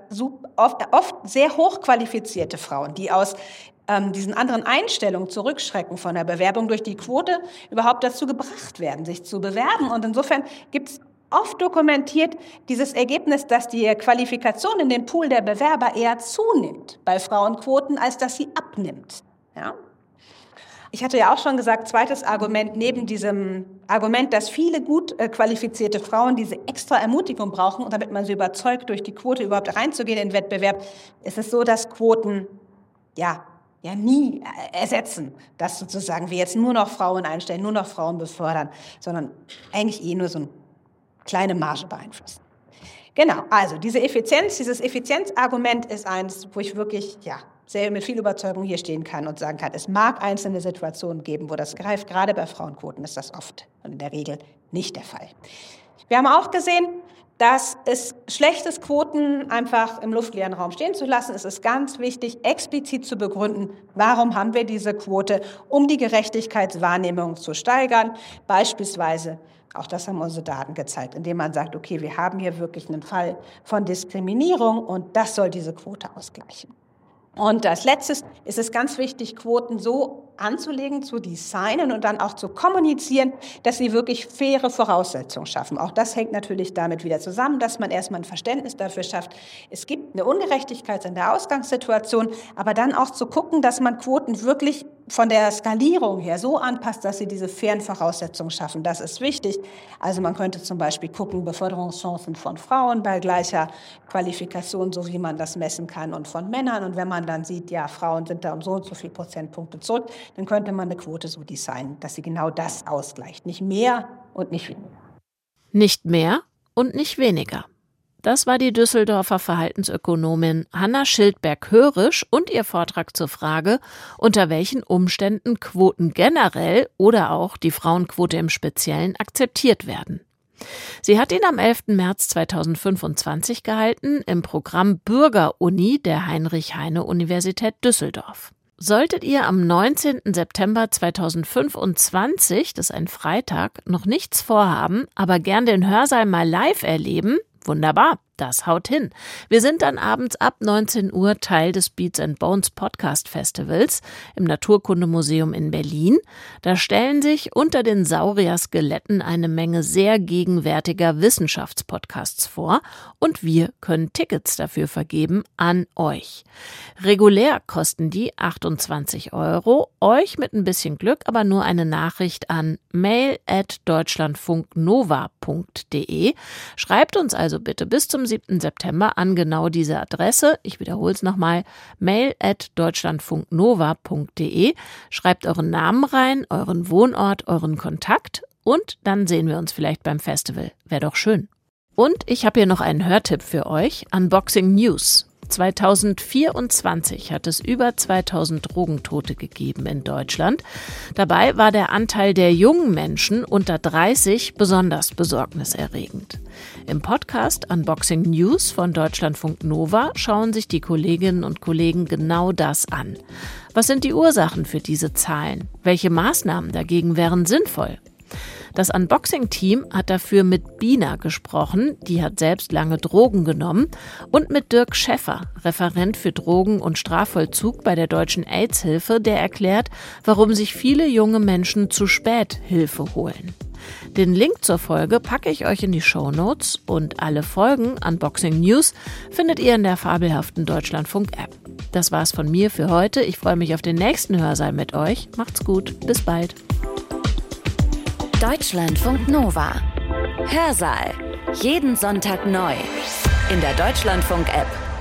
oft sehr hochqualifizierte Frauen, die aus diesen anderen Einstellungen zurückschrecken von der Bewerbung durch die Quote, überhaupt dazu gebracht werden, sich zu bewerben. Und insofern gibt es oft dokumentiert dieses Ergebnis, dass die Qualifikation in den Pool der Bewerber eher zunimmt bei Frauenquoten, als dass sie abnimmt. Ja? Ich hatte ja auch schon gesagt, zweites Argument neben diesem Argument, dass viele gut qualifizierte Frauen diese extra Ermutigung brauchen, und damit man sie überzeugt, durch die Quote überhaupt reinzugehen in den Wettbewerb, ist es so, dass Quoten ja nie ersetzen, dass sozusagen wir jetzt nur noch Frauen einstellen, nur noch Frauen befördern, sondern eigentlich nur so eine kleine Marge beeinflussen. Genau, also dieses Effizienzargument ist eins, wo ich wirklich sehr mit viel Überzeugung hier stehen kann und sagen kann, es mag einzelne Situationen geben, wo das greift. Gerade bei Frauenquoten ist das oft und in der Regel nicht der Fall. Wir haben auch gesehen, dass es schlecht ist, Quoten einfach im luftleeren Raum stehen zu lassen. Es ist ganz wichtig, explizit zu begründen, warum haben wir diese Quote, um die Gerechtigkeitswahrnehmung zu steigern. Beispielsweise, auch das haben unsere Daten gezeigt, indem man sagt, okay, wir haben hier wirklich einen Fall von Diskriminierung und das soll diese Quote ausgleichen. Und als letztes ist es ganz wichtig, Quoten so anzulegen, zu designen und dann auch zu kommunizieren, dass sie wirklich faire Voraussetzungen schaffen. Auch das hängt natürlich damit wieder zusammen, dass man erstmal ein Verständnis dafür schafft. Es gibt eine Ungerechtigkeit in der Ausgangssituation, aber dann auch zu gucken, dass man Quoten wirklich von der Skalierung her so anpasst, dass sie diese fairen Voraussetzungen schaffen. Das ist wichtig. Also man könnte zum Beispiel gucken, Beförderungschancen von Frauen bei gleicher Qualifikation, so wie man das messen kann, und von Männern. Und wenn man dann sieht, ja, Frauen sind da um so und so viele Prozentpunkte zurück, dann könnte man eine Quote so designen, dass sie genau das ausgleicht. Nicht mehr und nicht weniger. Nicht mehr und nicht weniger. Das war die Düsseldorfer Verhaltensökonomin Hanna Schildberg-Hörisch und ihr Vortrag zur Frage, unter welchen Umständen Quoten generell oder auch die Frauenquote im Speziellen akzeptiert werden. Sie hat ihn am 11. März 2025 gehalten im Programm Bürgeruni der Heinrich-Heine-Universität Düsseldorf. Solltet ihr am 19. September 2025, das ist ein Freitag, noch nichts vorhaben, aber gern den Hörsaal mal live erleben, wunderbar, das haut hin. Wir sind dann abends ab 19 Uhr Teil des Beats & Bones Podcast Festivals im Naturkundemuseum in Berlin. Da stellen sich unter den Saurier-Skeletten eine Menge sehr gegenwärtiger Wissenschaftspodcasts vor und wir können Tickets dafür vergeben an euch. Regulär kosten die 28 €, euch mit ein bisschen Glück aber nur eine Nachricht an mail@deutschlandfunknova.de. Schreibt uns also bitte bis zum 7. September an genau diese Adresse. Ich wiederhole es nochmal, mail@deutschlandfunknova.de. Schreibt euren Namen rein, euren Wohnort, euren Kontakt und dann sehen wir uns vielleicht beim Festival. Wäre doch schön. Und ich habe hier noch einen Hörtipp für euch, Unboxing News. 2024 hat es über 2000 Drogentote gegeben in Deutschland. Dabei war der Anteil der jungen Menschen unter 30 besonders besorgniserregend. Im Podcast Unboxing News von Deutschlandfunk Nova schauen sich die Kolleginnen und Kollegen genau das an. Was sind die Ursachen für diese Zahlen? Welche Maßnahmen dagegen wären sinnvoll? Das Unboxing-Team hat dafür mit Bina gesprochen, die hat selbst lange Drogen genommen, und mit Dirk Schäffer, Referent für Drogen- und Strafvollzug bei der Deutschen AIDS-Hilfe, der erklärt, warum sich viele junge Menschen zu spät Hilfe holen. Den Link zur Folge packe ich euch in die Shownotes und alle Folgen Unboxing News findet ihr in der fabelhaften Deutschlandfunk-App. Das war's von mir für heute. Ich freue mich auf den nächsten Hörsaal mit euch. Macht's gut, bis bald. Deutschlandfunk Nova. Hörsaal. Jeden Sonntag neu. In der Deutschlandfunk-App.